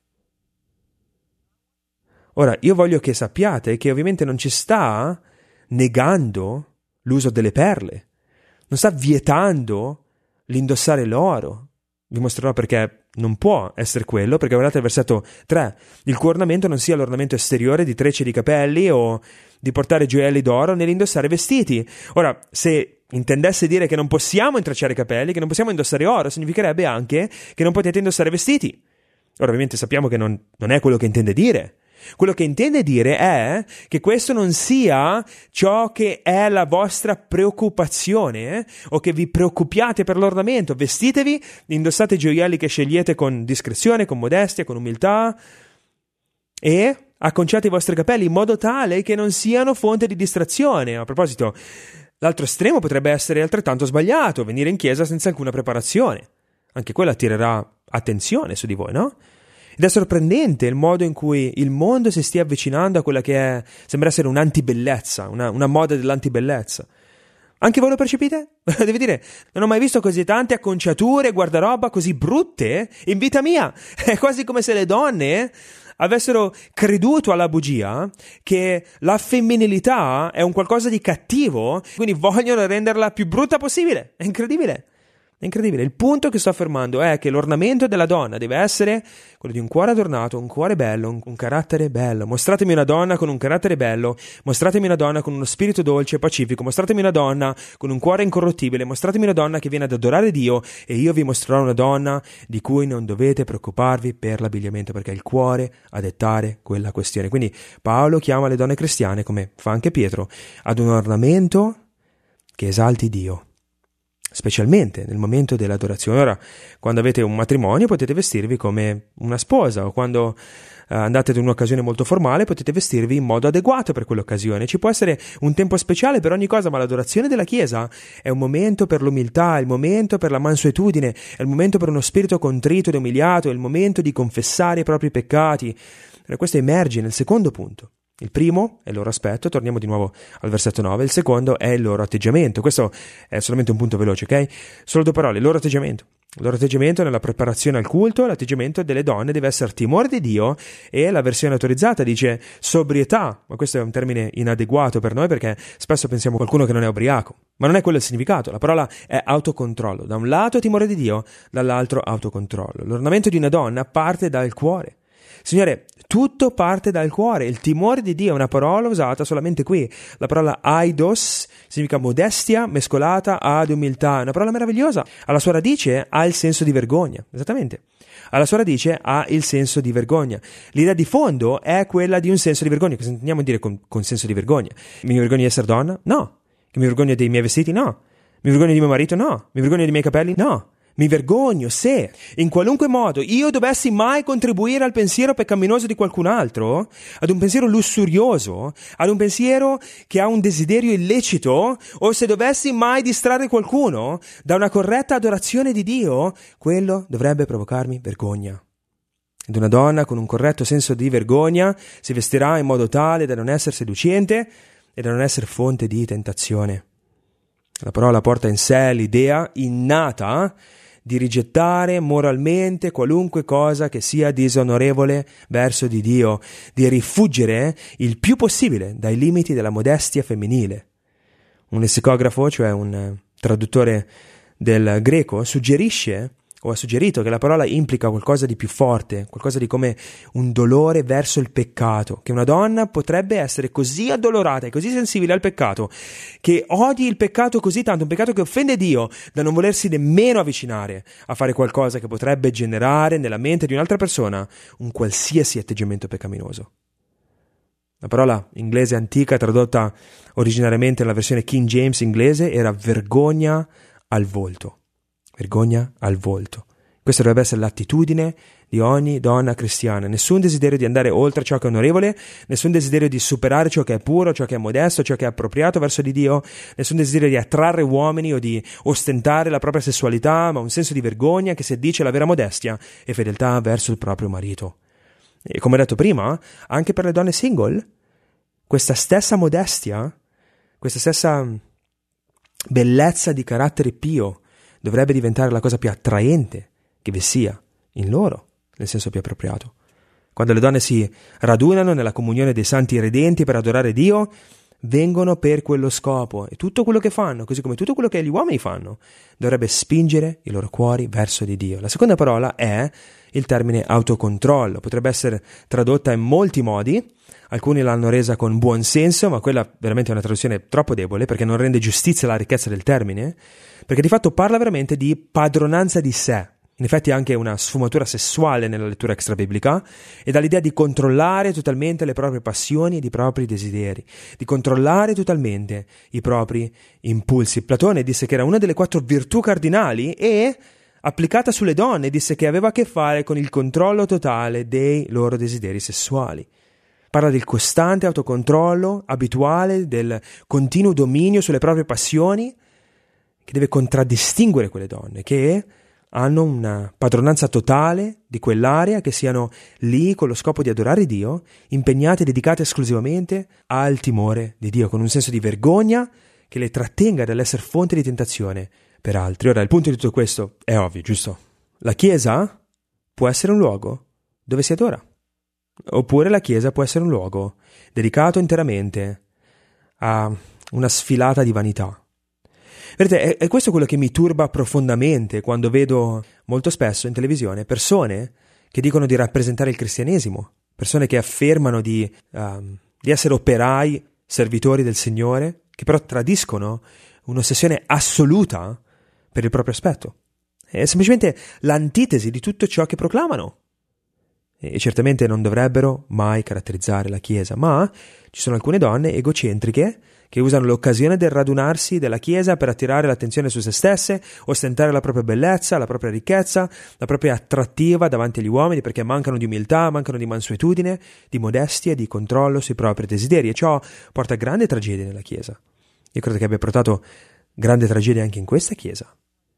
Ora, io voglio che sappiate che ovviamente non ci sta negando l'uso delle perle, non sta vietando l'indossare l'oro. Vi mostrerò perché non può essere quello, perché guardate il versetto 3, il cui ornamento non sia l'ornamento esteriore di trecce di capelli o di portare gioielli d'oro nell'indossare vestiti. Ora, se intendesse dire che non possiamo intrecciare i capelli, che non possiamo indossare oro, significherebbe anche che non potete indossare vestiti. Ora, ovviamente sappiamo che non è quello che intende dire. Quello che intende dire è che questo non sia ciò che è la vostra preoccupazione, o che vi preoccupiate per l'ornamento. Vestitevi, indossate gioielli che scegliete con discrezione, con modestia, con umiltà, e acconciate i vostri capelli in modo tale che non siano fonte di distrazione. A proposito, l'altro estremo potrebbe essere altrettanto sbagliato, venire in chiesa senza alcuna preparazione. Anche quello attirerà attenzione su di voi, no? Ed è sorprendente il modo in cui il mondo si stia avvicinando a quella che sembra essere un'antibellezza, una moda dell'antibellezza. Anche voi lo percepite? Devi dire, non ho mai visto così tante acconciature e guardaroba così brutte in vita mia. È quasi come se le donne avessero creduto alla bugia che la femminilità è un qualcosa di cattivo, quindi vogliono renderla più brutta possibile. È incredibile. È incredibile. Il punto che sto affermando è che l'ornamento della donna deve essere quello di un cuore adornato, un cuore bello, un carattere bello. Mostratemi una donna con un carattere bello, mostratemi una donna con uno spirito dolce e pacifico, mostratemi una donna con un cuore incorruttibile, mostratemi una donna che viene ad adorare Dio, e io vi mostrerò una donna di cui non dovete preoccuparvi per l'abbigliamento, perché è il cuore a dettare quella questione. Quindi Paolo chiama le donne cristiane, come fa anche Pietro, ad un ornamento che esalti Dio, specialmente nel momento dell'adorazione. Ora, quando avete un matrimonio potete vestirvi come una sposa, o quando andate ad un'occasione molto formale potete vestirvi in modo adeguato per quell'occasione. Ci può essere un tempo speciale per ogni cosa, ma l'adorazione della Chiesa è un momento per l'umiltà, è il momento per la mansuetudine, è il momento per uno spirito contrito ed umiliato, è il momento di confessare i propri peccati. E questo emerge nel secondo punto. Il primo è il loro aspetto, torniamo di nuovo al versetto 9, il secondo è il loro atteggiamento. Questo è solamente un punto veloce, ok? Solo due parole, il loro atteggiamento. Il loro atteggiamento nella preparazione al culto, l'atteggiamento delle donne deve essere timore di Dio, e la versione autorizzata dice sobrietà, ma questo è un termine inadeguato per noi perché spesso pensiamo a qualcuno che non è ubriaco, ma non è quello il significato. La parola è autocontrollo, da un lato timore di Dio, dall'altro autocontrollo. L'ornamento di una donna parte dal cuore. Signore, tutto parte dal cuore. Il timore di Dio è una parola usata solamente qui. La parola aidos significa modestia mescolata ad umiltà. È una parola meravigliosa. Alla sua radice ha il senso di vergogna. Esattamente. Alla sua radice ha il senso di vergogna. L'idea di fondo è quella di un senso di vergogna. Cosa intendiamo dire con senso di vergogna? Mi vergogno di essere donna? No. Che mi vergogno dei miei vestiti? No. Mi vergogno di mio marito? No. Mi vergogno dei miei capelli? No. Mi vergogno se in qualunque modo io dovessi mai contribuire al pensiero peccaminoso di qualcun altro, ad un pensiero lussurioso, ad un pensiero che ha un desiderio illecito, o se dovessi mai distrarre qualcuno da una corretta adorazione di Dio, quello dovrebbe provocarmi vergogna. Ed una donna con un corretto senso di vergogna si vestirà in modo tale da non essere seducente e da non essere fonte di tentazione. La parola porta in sé l'idea innata di rigettare moralmente qualunque cosa che sia disonorevole verso di Dio, di rifuggire il più possibile dai limiti della modestia femminile. Un lessicografo, cioè un traduttore del greco, suggerisce o ha suggerito che la parola implica qualcosa di più forte, qualcosa di come un dolore verso il peccato, che una donna potrebbe essere così addolorata e così sensibile al peccato, che odi il peccato così tanto, un peccato che offende Dio, da non volersi nemmeno avvicinare a fare qualcosa che potrebbe generare nella mente di un'altra persona un qualsiasi atteggiamento peccaminoso. La parola inglese antica, tradotta originariamente nella versione King James inglese, era vergogna al volto. Vergogna al volto. Questa dovrebbe essere l'attitudine di ogni donna cristiana. Nessun desiderio di andare oltre ciò che è onorevole, nessun desiderio di superare ciò che è puro, ciò che è modesto, ciò che è appropriato verso di Dio, nessun desiderio di attrarre uomini o di ostentare la propria sessualità, ma un senso di vergogna che si addice alla vera modestia e fedeltà verso il proprio marito. E come detto prima, anche per le donne single, questa stessa modestia, questa stessa bellezza di carattere pio dovrebbe diventare la cosa più attraente che vi sia in loro, nel senso più appropriato. Quando le donne si radunano nella comunione dei santi redenti per adorare Dio, vengono per quello scopo, e tutto quello che fanno, così come tutto quello che gli uomini fanno, dovrebbe spingere i loro cuori verso di Dio. La seconda parola è il termine autocontrollo. Potrebbe essere tradotta in molti modi. Alcuni l'hanno resa con buon senso, ma quella veramente è una traduzione troppo debole, perché non rende giustizia alla ricchezza del termine, perché di fatto parla veramente di padronanza di sé. In effetti è anche una sfumatura sessuale nella lettura extrabiblica, e dà l'idea di controllare totalmente le proprie passioni ed i propri desideri, di controllare totalmente i propri impulsi. Platone disse che era una delle 4 virtù cardinali e, applicata sulle donne, disse che aveva a che fare con il controllo totale dei loro desideri sessuali. Parla del costante autocontrollo abituale, del continuo dominio sulle proprie passioni, che deve contraddistinguere quelle donne che hanno una padronanza totale di quell'area, che siano lì con lo scopo di adorare Dio, impegnate e dedicate esclusivamente al timore di Dio, con un senso di vergogna che le trattenga dall'essere fonte di tentazione per altri. Ora, il punto di tutto questo è ovvio, giusto? La Chiesa può essere un luogo dove si adora, oppure la Chiesa può essere un luogo dedicato interamente a una sfilata di vanità. Vedete, è questo quello che mi turba profondamente quando vedo molto spesso in televisione persone che dicono di rappresentare il cristianesimo, persone che affermano di essere operai, servitori del Signore, che però tradiscono un'ossessione assoluta per il proprio aspetto. È semplicemente l'antitesi di tutto ciò che proclamano. E certamente non dovrebbero mai caratterizzare la Chiesa, ma ci sono alcune donne egocentriche che usano l'occasione del radunarsi della Chiesa per attirare l'attenzione su se stesse, ostentare la propria bellezza, la propria ricchezza, la propria attrattiva davanti agli uomini, perché mancano di umiltà, mancano di mansuetudine, di modestia e di controllo sui propri desideri, e ciò porta a grande tragedia nella Chiesa. Io credo che abbia portato grande tragedia anche in questa Chiesa.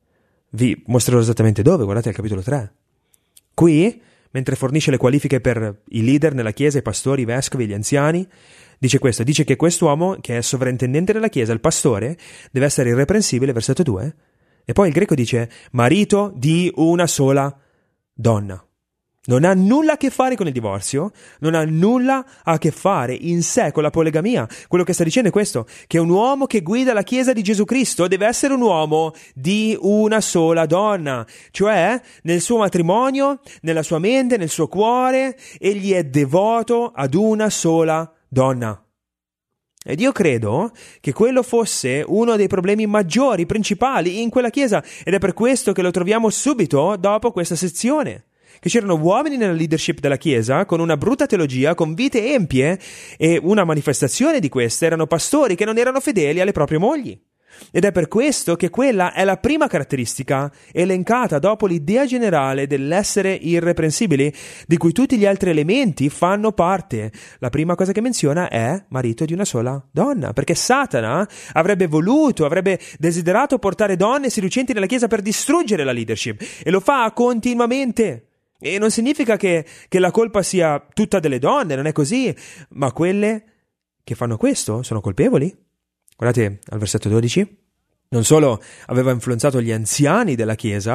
Vi mostrerò esattamente dove, guardate al capitolo 3. Qui, mentre fornisce le qualifiche per i leader nella Chiesa, i pastori, i vescovi, gli anziani, dice questo, dice che quest'uomo, che è sovrintendente della Chiesa, il pastore, deve essere irreprensibile, versetto 2, e poi il greco dice marito di una sola donna. Non ha nulla a che fare con il divorzio, non ha nulla a che fare in sé con la poligamia. Quello che sta dicendo è questo, che un uomo che guida la Chiesa di Gesù Cristo deve essere un uomo di una sola donna, cioè nel suo matrimonio, nella sua mente, nel suo cuore, egli è devoto ad una sola donna. Ed io credo che quello fosse uno dei problemi maggiori, principali in quella Chiesa, ed è per questo che lo troviamo subito dopo questa sezione. Che c'erano uomini nella leadership della Chiesa con una brutta teologia, con vite empie, e una manifestazione di queste erano pastori che non erano fedeli alle proprie mogli. Ed è per questo che quella è la prima caratteristica elencata dopo l'idea generale dell'essere irreprensibili, di cui tutti gli altri elementi fanno parte. La prima cosa che menziona è marito di una sola donna, perché Satana avrebbe desiderato portare donne seducenti nella Chiesa per distruggere la leadership, e lo fa continuamente. E non significa che la colpa sia tutta delle donne, non è così, ma quelle che fanno questo sono colpevoli. Guardate al versetto 12, non solo aveva influenzato gli anziani della Chiesa,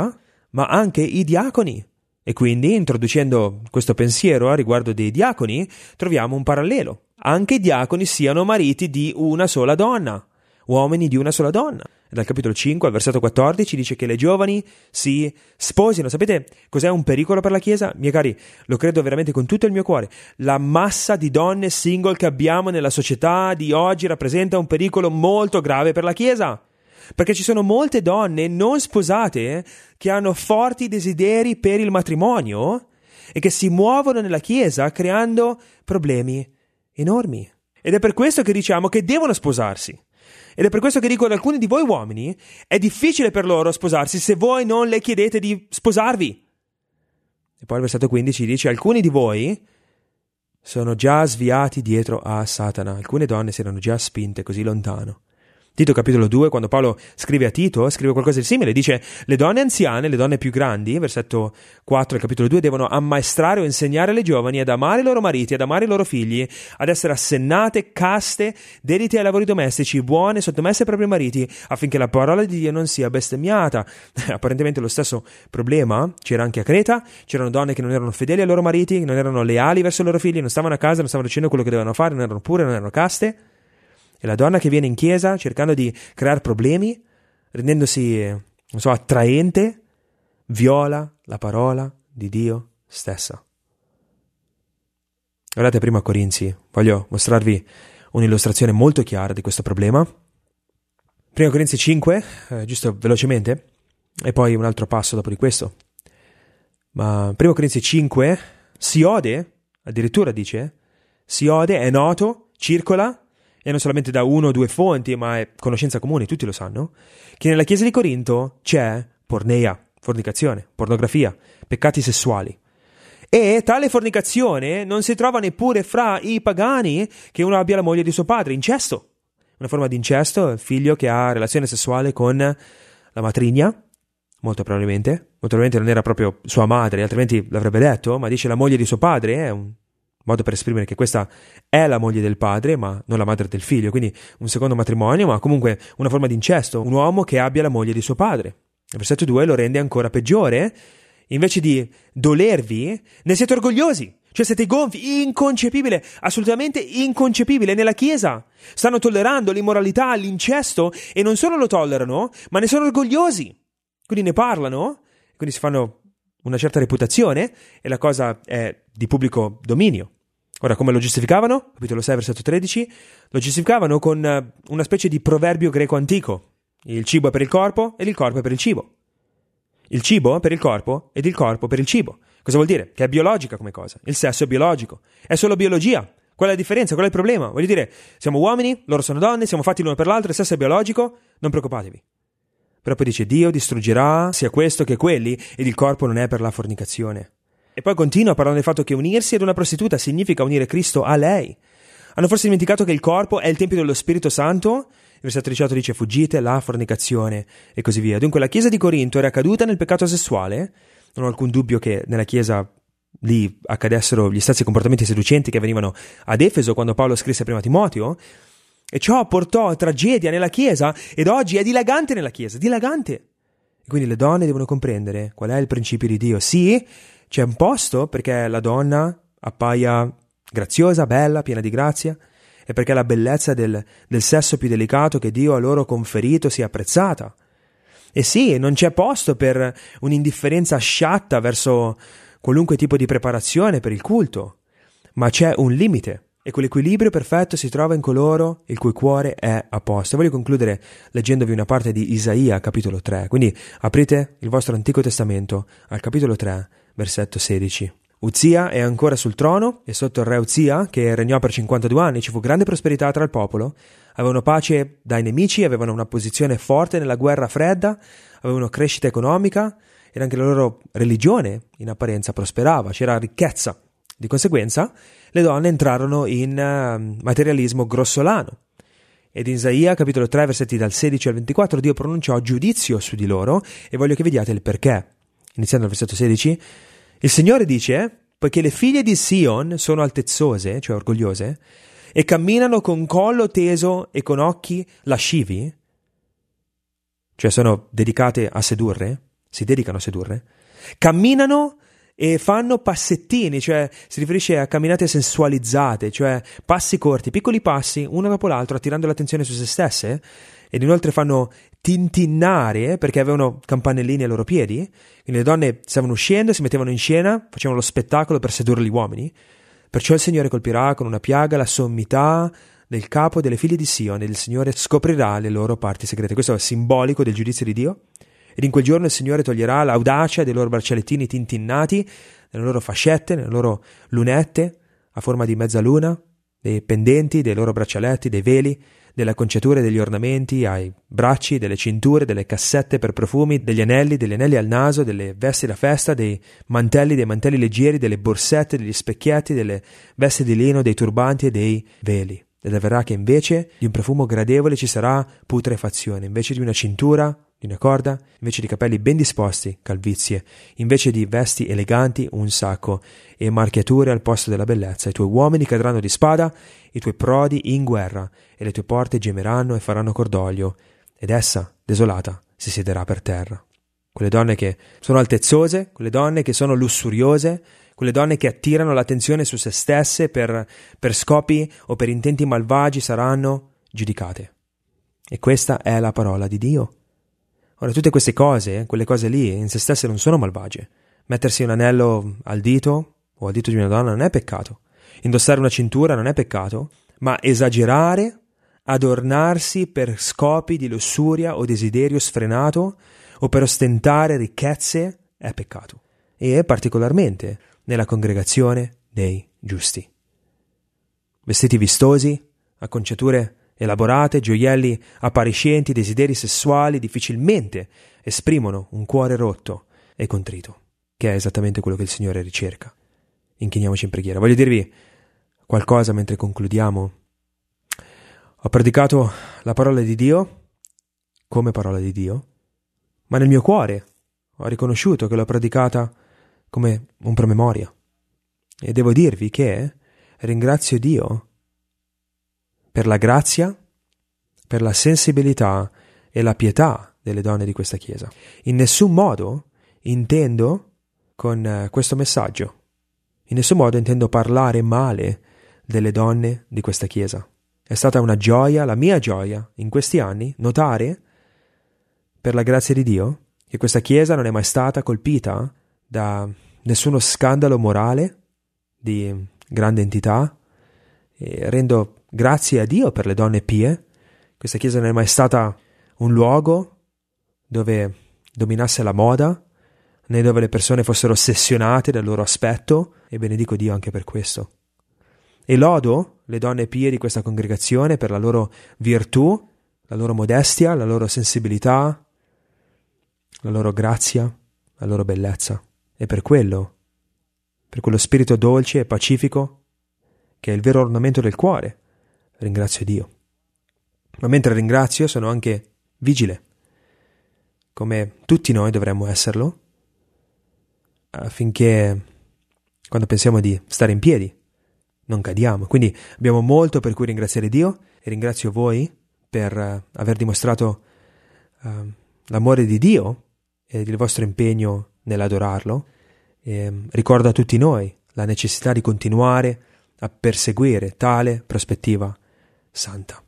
ma anche i diaconi. E quindi, introducendo questo pensiero a riguardo dei diaconi, troviamo un parallelo. Anche i diaconi siano mariti di una sola donna, uomini di una sola donna. E dal capitolo 5 al versetto 14 dice che le giovani si sposino. Sapete cos'è un pericolo per la Chiesa? Miei cari, lo credo veramente con tutto il mio cuore. La massa di donne single che abbiamo nella società di oggi rappresenta un pericolo molto grave per la Chiesa. Perché ci sono molte donne non sposate che hanno forti desideri per il matrimonio e che si muovono nella Chiesa creando problemi enormi. Ed è per questo che diciamo che devono sposarsi. Ed è per questo che dico ad alcuni di voi uomini, è difficile per loro sposarsi se voi non le chiedete di sposarvi. E poi il versetto 15 dice, alcuni di voi sono già sviati dietro a Satana. Alcune donne si erano già spinte così lontano. Tito capitolo 2, quando Paolo scrive a Tito, scrive qualcosa di simile, dice le donne anziane, le donne più grandi, versetto 4 del capitolo 2, devono ammaestrare o insegnare alle giovani ad amare i loro mariti, ad amare i loro figli, ad essere assennate, caste, dedite ai lavori domestici, buone, sottomesse ai propri mariti, affinché la parola di Dio non sia bestemmiata. Apparentemente lo stesso problema c'era anche a Creta, c'erano donne che non erano fedeli ai loro mariti, non erano leali verso i loro figli, non stavano a casa, non stavano facendo quello che dovevano fare, non erano pure, non erano caste. E la donna che viene in chiesa cercando di creare problemi, rendendosi, attraente, viola la parola di Dio stessa. Guardate prima Corinzi, voglio mostrarvi un'illustrazione molto chiara di questo problema. Prima Corinzi 5, giusto velocemente, e poi un altro passo dopo di questo. Ma prima Corinzi 5, Siode, addirittura dice, Siode è noto, circola, e non solamente da uno o due fonti, ma è conoscenza comune, tutti lo sanno, che nella chiesa di Corinto c'è porneia, fornicazione, pornografia, peccati sessuali. E tale fornicazione non si trova neppure fra i pagani che uno abbia la moglie di suo padre, incesto. Una forma di incesto, il figlio che ha relazione sessuale con la matrigna, molto probabilmente non era proprio sua madre, altrimenti l'avrebbe detto, ma dice la moglie di suo padre, è un modo per esprimere che questa è la moglie del padre, ma non la madre del figlio, quindi un secondo matrimonio, ma comunque una forma di incesto, un uomo che abbia la moglie di suo padre. Il versetto 2 lo rende ancora peggiore, invece di dolervi, ne siete orgogliosi, cioè siete gonfi, inconcepibile, assolutamente inconcepibile. Nella Chiesa stanno tollerando l'immoralità, l'incesto, e non solo lo tollerano, ma ne sono orgogliosi, quindi ne parlano, quindi si fanno una certa reputazione, e la cosa è di pubblico dominio. Ora, come lo giustificavano? Capitolo 6, versetto 13, lo giustificavano con una specie di proverbio greco antico. Il cibo è per il corpo ed il corpo è per il cibo. Il cibo per il corpo ed il corpo per il cibo. Cosa vuol dire? Che è biologica come cosa. Il sesso è biologico. È solo biologia. Qual è la differenza? Qual è il problema? Voglio dire, siamo uomini, loro sono donne, siamo fatti l'uno per l'altro, il sesso è biologico, non preoccupatevi. Però poi dice, Dio distruggerà sia questo che quelli, ed il corpo non è per la fornicazione. E poi continua parlando del fatto che unirsi ad una prostituta significa unire Cristo a lei. Hanno forse dimenticato che il corpo è il tempio dello Spirito Santo? Il versetto 18 dice, fuggite la fornicazione, e così via. Dunque la chiesa di Corinto era caduta nel peccato sessuale. Non ho alcun dubbio che nella chiesa lì accadessero gli stessi comportamenti seducenti che avvenivano ad Efeso quando Paolo scrisse prima Timoteo, e ciò portò a tragedia nella chiesa, ed oggi è dilagante nella chiesa, dilagante. E quindi le donne devono comprendere qual è il principio di Dio. Sì, c'è un posto perché la donna appaia graziosa, bella, piena di grazia, e perché la bellezza del sesso più delicato che Dio ha loro conferito sia apprezzata. E sì, non c'è posto per un'indifferenza sciatta verso qualunque tipo di preparazione per il culto, ma c'è un limite, e quell'equilibrio perfetto si trova in coloro il cui cuore è a posto. E voglio concludere leggendovi una parte di Isaia, capitolo 3. Quindi aprite il vostro Antico Testamento al capitolo 3, versetto 16. Uzia è ancora sul trono, e sotto il re Uzia, che regnò per 52 anni, ci fu grande prosperità tra il popolo. Avevano pace dai nemici, avevano una posizione forte nella guerra fredda, avevano crescita economica, ed anche la loro religione in apparenza prosperava, c'era ricchezza. Di conseguenza le donne entrarono in materialismo grossolano. Ed in Isaia, capitolo 3, versetti dal 16 al 24, Dio pronunciò giudizio su di loro, e voglio che vediate il perché. Iniziando dal versetto 16, il Signore dice, poiché le figlie di Sion sono altezzose, cioè orgogliose, e camminano con collo teso e con occhi lascivi, cioè sono dedicate a sedurre, si dedicano a sedurre, camminano e fanno passettini, cioè si riferisce a camminate sensualizzate, cioè passi corti, piccoli passi, uno dopo l'altro, attirando l'attenzione su se stesse, ed inoltre fanno tintinnare perché avevano campanellini ai loro piedi, quindi le donne stavano uscendo, si mettevano in scena, facevano lo spettacolo per sedurre gli uomini. Perciò il Signore colpirà con una piaga la sommità del capo delle figlie di Sion, ed il Signore scoprirà le loro parti segrete. Questo è simbolico del giudizio di Dio. Ed in quel giorno il Signore toglierà l'audacia dei loro braccialettini tintinnati, delle loro fascette, delle loro lunette a forma di mezzaluna, dei pendenti, dei loro braccialetti, dei veli, delle acconciature, degli ornamenti ai bracci, delle cinture, delle cassette per profumi, degli anelli al naso, delle vesti da festa, dei mantelli leggeri, delle borsette, degli specchietti, delle vesti di lino, dei turbanti e dei veli. Ed avverrà che invece di un profumo gradevole ci sarà putrefazione, invece di una cintura, di una corda, invece di capelli ben disposti, calvizie, invece di vesti eleganti, un sacco, e marchiature al posto della bellezza. I tuoi uomini cadranno di spada, i tuoi prodi in guerra, e le tue porte gemeranno e faranno cordoglio, ed essa, desolata, si siederà per terra. Quelle donne che sono altezzose, quelle donne che sono lussuriose, quelle donne che attirano l'attenzione su se stesse per scopi o per intenti malvagi saranno giudicate. E questa è la parola di Dio. Ora, tutte queste cose, quelle cose lì, in se stesse non sono malvagie. Mettersi un anello al dito o al dito di una donna non è peccato. Indossare una cintura non è peccato, ma esagerare, adornarsi per scopi di lussuria o desiderio sfrenato o per ostentare ricchezze è peccato. E particolarmente nella congregazione dei giusti. Vestiti vistosi, acconciature elaborate, gioielli appariscenti, desideri sessuali difficilmente esprimono un cuore rotto e contrito, che è esattamente quello che il Signore ricerca. Inchiniamoci in preghiera. Voglio dirvi qualcosa mentre concludiamo. Ho predicato la parola di Dio come parola di Dio, ma nel mio cuore ho riconosciuto che l'ho predicata come un promemoria. E devo dirvi che ringrazio Dio per la grazia, per la sensibilità e la pietà delle donne di questa Chiesa. In nessun modo intendo con questo messaggio, in nessun modo intendo parlare male delle donne di questa Chiesa. È stata una gioia, la mia gioia, in questi anni, notare, per la grazia di Dio, che questa Chiesa non è mai stata colpita da nessuno scandalo morale di grande entità, e rendo grazie a Dio per le donne pie. Questa Chiesa non è mai stata un luogo dove dominasse la moda, né dove le persone fossero ossessionate dal loro aspetto, e benedico Dio anche per questo. E lodo le donne pie di questa congregazione per la loro virtù, la loro modestia, la loro sensibilità, la loro grazia, la loro bellezza. E per quello spirito dolce e pacifico, che è il vero ornamento del cuore, ringrazio Dio. Ma mentre ringrazio sono anche vigile, come tutti noi dovremmo esserlo, affinché quando pensiamo di stare in piedi non cadiamo. Quindi abbiamo molto per cui ringraziare Dio, e ringrazio voi per aver dimostrato l'amore di Dio e il vostro impegno nell'adorarlo. E ricordo a tutti noi la necessità di continuare a perseguire tale prospettiva santa.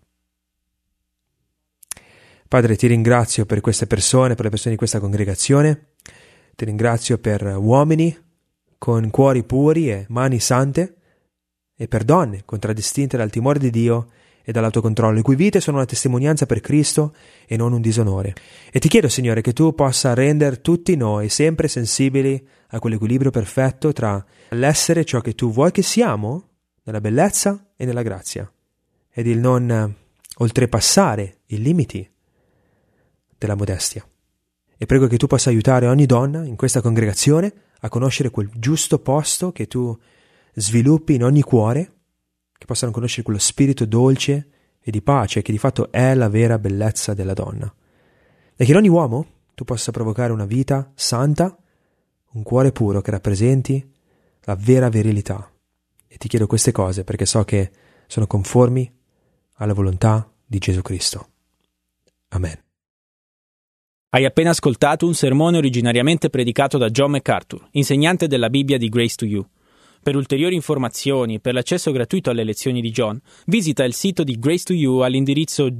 Padre, ti ringrazio per queste persone, per le persone di questa congregazione. Ti ringrazio per uomini con cuori puri e mani sante, e per donne contraddistinte dal timore di Dio e dall'autocontrollo, le cui vite sono una testimonianza per Cristo e non un disonore. E ti chiedo, Signore, che tu possa rendere tutti noi sempre sensibili a quell'equilibrio perfetto tra l'essere ciò che tu vuoi che siamo, nella bellezza e nella grazia, ed il non oltrepassare i limiti della modestia. E prego che tu possa aiutare ogni donna in questa congregazione a conoscere quel giusto posto che tu sviluppi in ogni cuore, che possano conoscere quello spirito dolce e di pace che di fatto è la vera bellezza della donna. E che in ogni uomo tu possa provocare una vita santa, un cuore puro che rappresenti la vera virilità. E ti chiedo queste cose perché so che sono conformi alla volontà di Gesù Cristo. Amen. Hai appena ascoltato un sermone originariamente predicato da John MacArthur, insegnante della Bibbia di Grace to You. Per ulteriori informazioni e per l'accesso gratuito alle lezioni di John, visita il sito di Grace to You all'indirizzo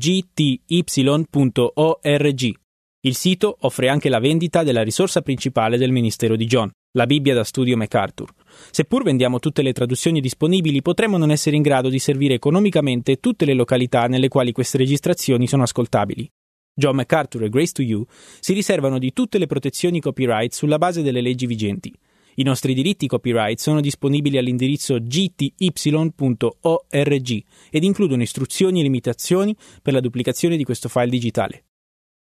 gty.org. Il sito offre anche la vendita della risorsa principale del ministero di John, la Bibbia da studio MacArthur. Seppur vendiamo tutte le traduzioni disponibili, potremmo non essere in grado di servire economicamente tutte le località nelle quali queste registrazioni sono ascoltabili. John MacArthur e Grace to You si riservano di tutte le protezioni copyright sulla base delle leggi vigenti. I nostri diritti copyright sono disponibili all'indirizzo gty.org ed includono istruzioni e limitazioni per la duplicazione di questo file digitale.